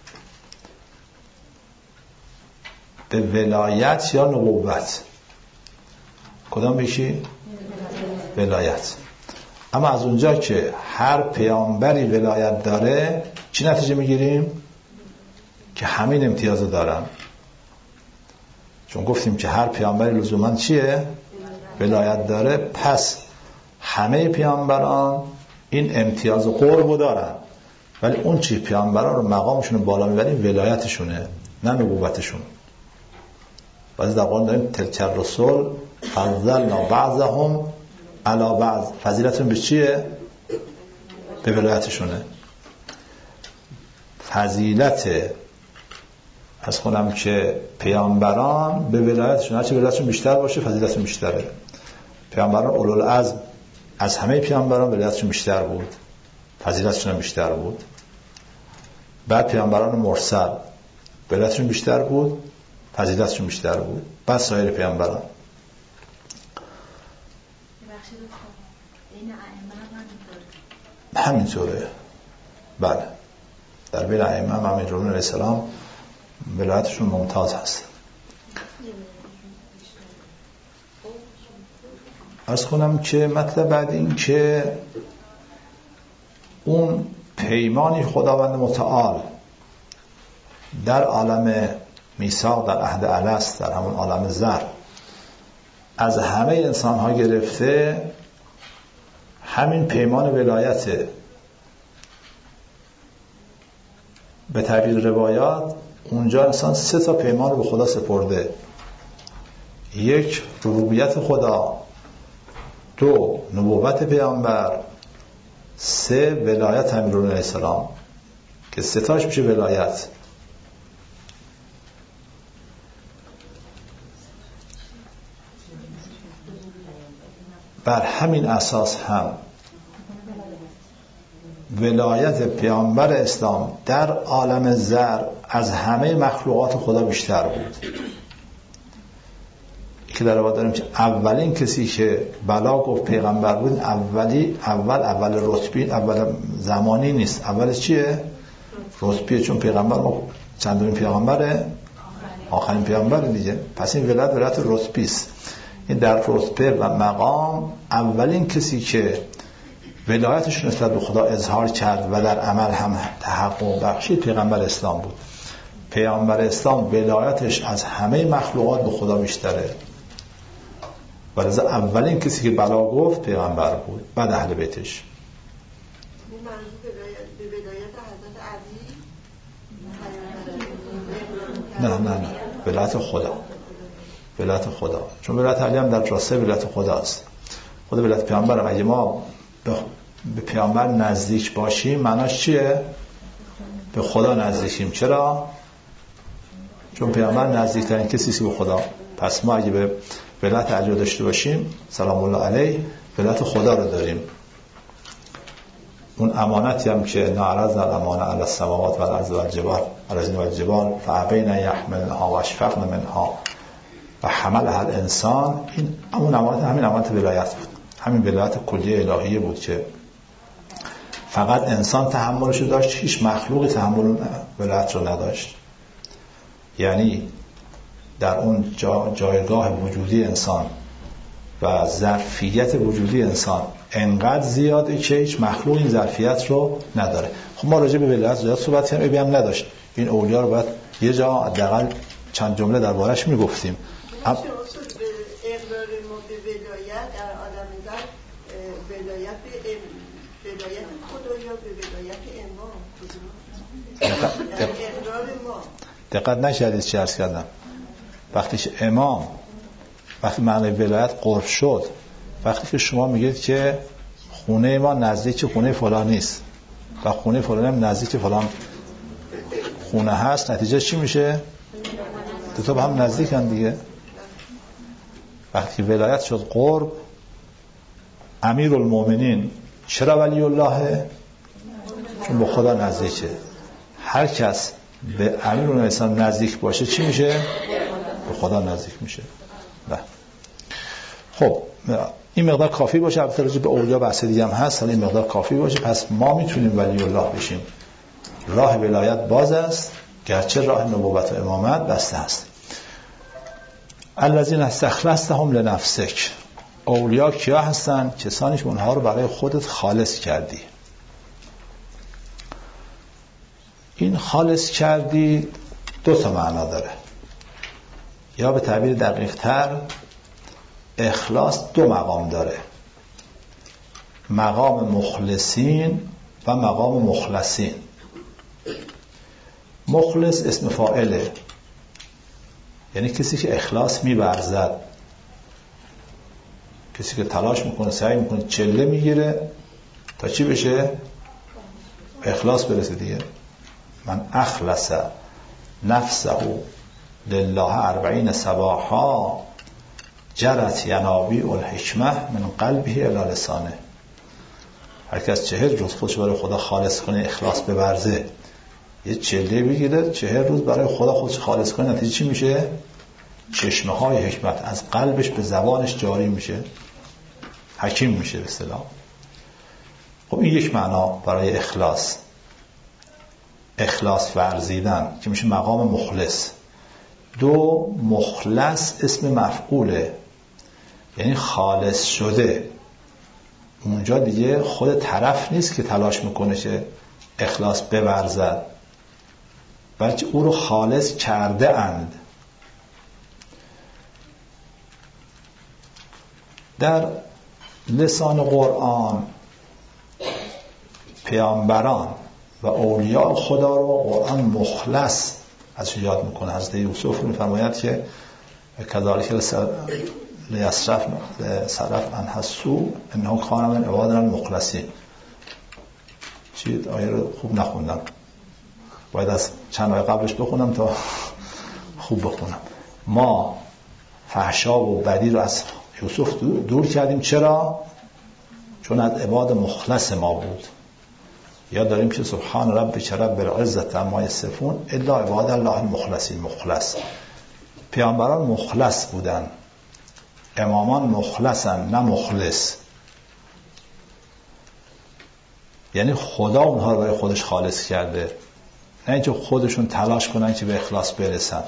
به ولایت یا نبوت؟ کدام بشی؟ ولایت. اما از اونجا که هر پیامبری ولایت داره، چی نتیجه میگیریم؟ که همین امتیاز دارن. چون گفتیم که هر پیامبری لزوما چیه؟ ولایت داره. پس همه پیامبران این امتیاز قرب دارن، ولی اون چی پیامبران رو مقامشون رو بالا میبریم ولایتشونه نه نبوتشون. بعضی در قرآن داریم تلک الرسل فضلنا بعضهم علی بعض. فضیلتون به چیه؟ به ولایتشونه. فضیلت از خونم که پیامبران به ولایتشون، هرچی ولایتشون بیشتر باشه فضیلتشون بیشتره. پیامبران اولوالعزم از همه پیامبران ولایتشون بیشتر بود، فضیلتشون بیشتر بود. بعد پیامبران مرسل ولایتشون بیشتر بود، فضیلتشون بیشتر بود. بعد سایر پیامبران. همینطوره. بله، در بین ائمه هم امیرالمومنین علیه السلام ولایتشون ممتاز هست. عرض کنم که مطلب بعد این که اون پیمانی خداوند متعال در عالم میثاق، در عهد الست، در همون عالم زر از همه انسان ها گرفته، همین پیمان ولایته. به تعبیر روایات اونجا انسان سه تا پیمان رو به خدا سپرده: یک ربوبیت خدا، دو نبوت پیامبر، سه ولایت امیرالمومنین علیه السلام که سه تاش میشه ولایت. بر همین اساس هم ولایت پیامبر اسلام در عالم زر از همه مخلوقات خدا بیشتر بود. که در واقع داریم که اولین کسی که بلا گفت پیغمبر بود، اولی اول اول رتبی اول زمانی نیست، اول چیه؟ رتبیه، چون پیغمبر ما چندمین پیغمبره؟ آخرین پیغمبره دیگه. پس این ولایت ولایت رتبی است. این در رتبه و مقام اولین کسی که ولایتش نسبت به خدا اظهار کرد و در عمل هم تحقق بخشید پیغمبر اسلام بود. پیغمبر اسلام ولایتش از همه مخلوقات به خدا بیشتره، ولذا اولین کسی که بلا گفت پیغمبر بود، بعد اهل بیتش. نه نه نه ولایت خدا، ولایت خدا، چون ولایت علی هم در راسته ولایت خدا است. خود ولایت پیامبر، اگه ما به پیامبر نزدیک باشیم معناش چیه؟ به خدا نزدیکیم. چرا؟ چون پیامبر نزدیکترین کسی است به خدا. پس ما اگه به ولایت علی داشته باشیم سلام الله علیه، ولایت خدا رو داریم. اون امانتی هم که نعرضنا الامانه علی السماوات و الارض و الجبال الارض و الجبال فابین یحملنها و اشفقن منها و حملها الانسان، این اون امانت، همین امانت ولایت بود، همین ولایت کلیه الهیه بود که فقط انسان تحملش رو داشت، هیچ مخلوقی تحمل ولایت رو نداشت. یعنی در اون جا جایگاه وجودی انسان و ظرفیت وجودی انسان انقدر زیاده که هیچ مخلوق این ظرفیت رو نداره. خب ما راجع به ولایت زیاد صحبت کردیم، ابی هم نداشت. این اولیا رو باید یه جا حداقل چند جمله دربارش میگفتیم. اقرار ما به ولایت در عالم زر، ولایت به ولایت خدا یا به ولایت امام؟ اقرار ما دقت نکردید چی عرض کردم؟ وقتی که امام، وقتی معنی ولایت قرب شد، وقتی که شما میگید که خونه ما نزدیک خونه فلان نیست و خونه فلان هم نزدیک فلان خونه هست، نتیجه چی میشه؟ دو تا به هم نزدیکن دیگه. وقتی ولایت شد قرب، امیر المومنین چرا ولی الله؟ چون به خدا نزدیکه. هر کس به امیر المومنین نزدیک باشه چی میشه؟ به خدا نزدیک میشه. نه. خب این مقدار کافی باشه. البته راجع به اولیا بحث دیگه هم هست، ولی این مقدار کافی باشه. پس ما میتونیم ولی الله بشیم. راه ولایت باز است، گرچه راه نبوت و امامت بسته است. الذین استخلصتهم لنفسک، اولیا کیا هستن؟ کسانی که اونها رو برای خودت خالص کردی. این خالص کردی دو تا معنا داره، یا به تعبیر دقیق تر اخلاص دو مقام داره، مقام مخلصین و مقام مخلصین. مخلص اسم فاعله، یعنی کسی که اخلاص می‌ورزد، کسی که تلاش میکنه، سعی میکنه، چله میگیره تا چی بشه؟ اخلاص برسه دیگه. من اخلص نفسه لله اربعین صباحا جرت ینابیع الحکمه من قلبه الی لسانه. هر کس چهل روز خودش برای خدا خالص کنه، اخلاص بورزه، یه چله بگیره، چهل روز برای خدا خودش خالص کنه، نتیجه چی میشه؟ چشمه های حکمت از قلبش به زبانش جاری میشه، حکیم میشه به اصطلاح. خب این یک معنا برای اخلاص، اخلاص ورزیدن که میشه مقام مخلص. دو، مخلص اسم مفعوله، یعنی خالص شده. اونجا دیگه خود طرف نیست که تلاش میکنه که اخلاص بورزد، بلکه او رو خالص کرده اند. در لسان قرآن پیامبران و اولیاء خدا رو قرآن مخلص ازش یاد میکنه. حضرت یوسف میفرماید که کذالک لیصرف صرف عن السوء انه کان من عبادنا المخلصین. چی آیه رو خوب نخوندم، باید از چند آیه قبلش بخونم تا خوب بخونم. ما فحشا و بدی رو از یوسف دور کردیم. چرا؟ چون از عباد مخلص ما بود. یا داریم که سبحان ربک رب العزة عما یصفون الا عباد الله المخلصین. مخلص، پیامبران مخلص بودن. امامان مخلصن نه مخلص، یعنی خدا اونها رو برای خودش خالص کرده، نه اینکه خودشون تلاش کنن که به اخلاص برسن.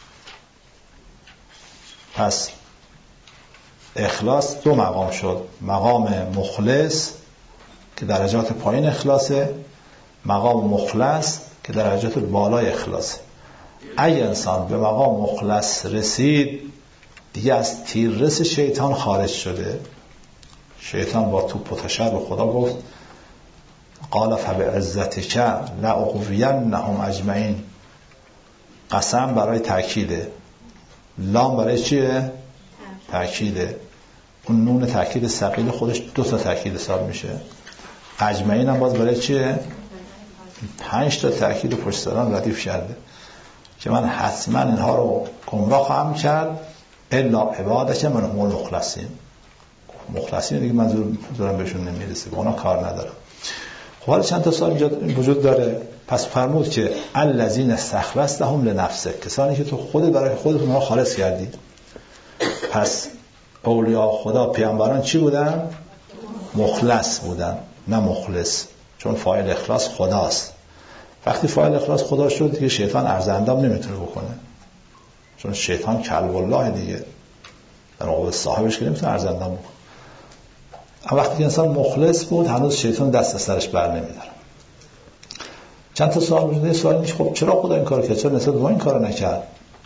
پس اخلاص دو مقام شد، مقام مخلص که درجات پایین اخلاصه، مقام مخلص که درجات بالای اخلاصه. اگه انسان به مقام مخلص رسید دیگه از تیررس شیطان خارج شده. شیطان با توپ و تشر به خدا گفت قال فبعزتک لاغوینهم اجمعین. قسم برای تأکیده، لام برای چیه؟ تأکیده. اون نون تأکید ثقیل خودش دو تا تأکید حساب میشه. اجمعین هم باز برای چیه؟ پنج تا تأکید پشت سر هم ردیف کرده که من حتما اینها رو گمراه خواهم کرد الا عبادک منهم المخلصین. مخلصین دیگه منظور دارم بهشون نمیرسه، به اونا کار ندارم. خب حالا چند تا سوال وجود داره. پس فرمود که الذین استخلصتهم لنفسک، کسانی که تو خود برای خودت اونها خالص کردی. پس اولیاء خدا پیامبران چی بودن؟ مخلص بودن نه مخلص، چون فاعل اخلاص خداست. وقتی فاعل اخلاص خدا شد دیگه شیطان ارز اندام نمیتونه بکنه، چون شیطان کلب الله دیگه در مقابل صاحبش که نمیتونه ارز اندام بکنه. اما وقتی که انسان مخلص بود هنوز شیطان دست از سرش بر نمیداره. چند تا سوال وجود داره. سوال اینه خب چرا خدا این کارو کرد؟ چرا نسبت به ما این کارو نکرد؟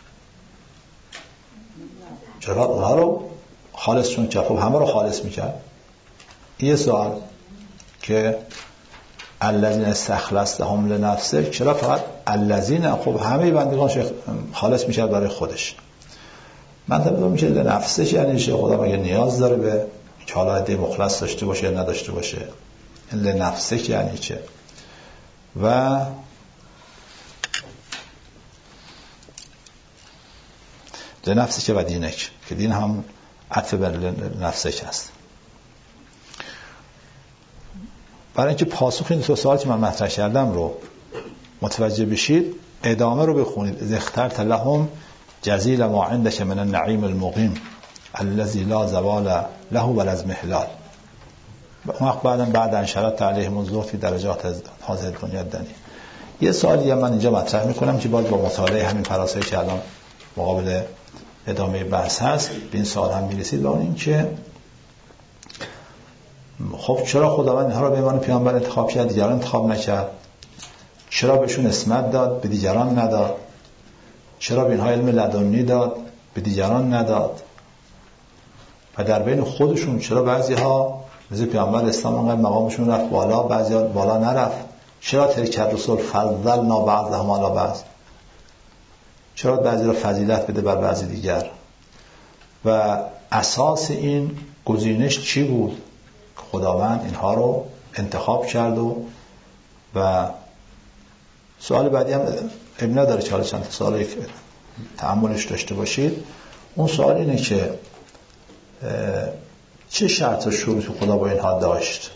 چرا اونها رو خالص چون کرد؟ خب همه رو خالص میکرد. یه سوال که الذین استخلصتهم لنفسک، چرا فقط الذین؟ خب همه بندگان خالص میکرد برای خودش. من طبعا میگم که لنفسک یعنی چه؟ خدا مگه نیاز داره به که حالا عده مخلص داشته باشه یا نداشته باشه؟ لنفسک یعنی چه؟ و لنفسک و دینک، که دین هم عطف بر لنفسک هست. برای اینکه پاسخ این دو سوالی که من مطرح کردم رو متوجه بشید ادامه رو بخونید. اذ اخترت لهم جزیل ما عندك من النعیم المقیم الذي لا زوال له ولا اضمحلال. بعدا بعد ان شرط علیهم الزهد فی درجات هذه الدنیا الدنی. یه سوالی من اینجا مطرح میکنم که باید با مطالعه همین فراسایی که الان مقابل ادامه بحث هست به این سوال هم میرسید، و اون این که خب چرا خداوند اینها رو به عنوان پیامبر انتخاب کرد دیگران انتخاب نکرد؟ چرا بهشون اسمت داد به دیگران نداد؟ چرا به اینها علم لدنی داد به دیگران نداد؟ و در بین خودشون چرا بعضی ها مثل پیامبر اسلام انقدر مقامشون رفت بالا بعضی ها بالا نرفت؟ چرا تلک الرسل فضلنا بعضهم علی بعض؟ چرا بعضی را فضیلت بده بر بعضی دیگر؟ و اساس این گزینش چی بود؟ خداوند اینها رو انتخاب کرد. و و سوال بعدی هم ابن نداره که حالا چند تا سوال تأملش داشته باشید. اون سوال اینه که چه شرط و شروطی خدا با اینها داشت؟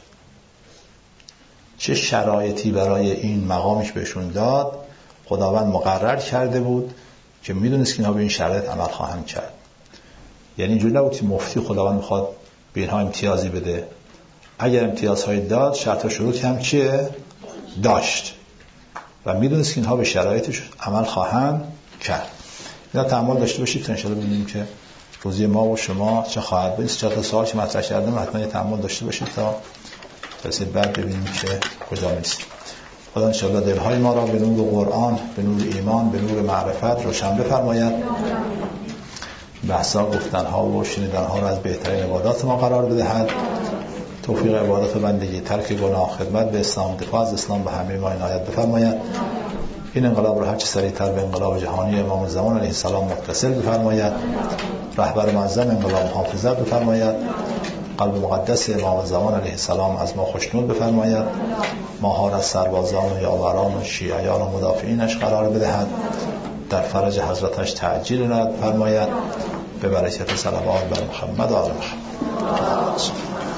چه شرایطی برای این مقامش بهشون داد؟ خداوند مقرر کرده بود که میدونست که اینها به این شرایط عمل خواهند کرد. یعنی اینجوری نبود که مفتی خداوند میخواد به اینها امتیازی بده. اگر امتیازهای داد شرط و شروطی هم چیه؟ داشت و میدونست که اینها به شرایطش عمل خواهند کرد. اینا تأمل داشته باشید تا انشاءالله ببینیم که روزی ما و شما چه خواهد بود. چهار تا سوال که مطرح کردم حتما یه تأمل داشته باشید تا درس بعد ببینیم که کجا میرسیم. خدا انشاءالله دلهای ما را به نور قرآن، به نور ایمان، به نور معرفت روشن بفرماید. بحثا گفتنها و شنیدنها را از بهترین عبادات ما قرار بدهد. توفیق عبادت و بندگی، ترک گناه، خدمت به اسلام، دفاع از اسلام به همه ما عنایت بفرماید. این انقلاب رو هر چه سریعتر به انقلاب جهانی امام زمان علیه السلام متصل بفرماید. رهبر معظم انقلاب محافظت بفرماید. قلب مقدس امام زمان علیه السلام از ما خوشنود بفرماید. ماها را سربازان و یاوران و شیعیان و مدافعینش قرار بدهد. در فرج حضرتش تعجیل رد فرماید. به برکت صلوات بر محمد و آل محمد.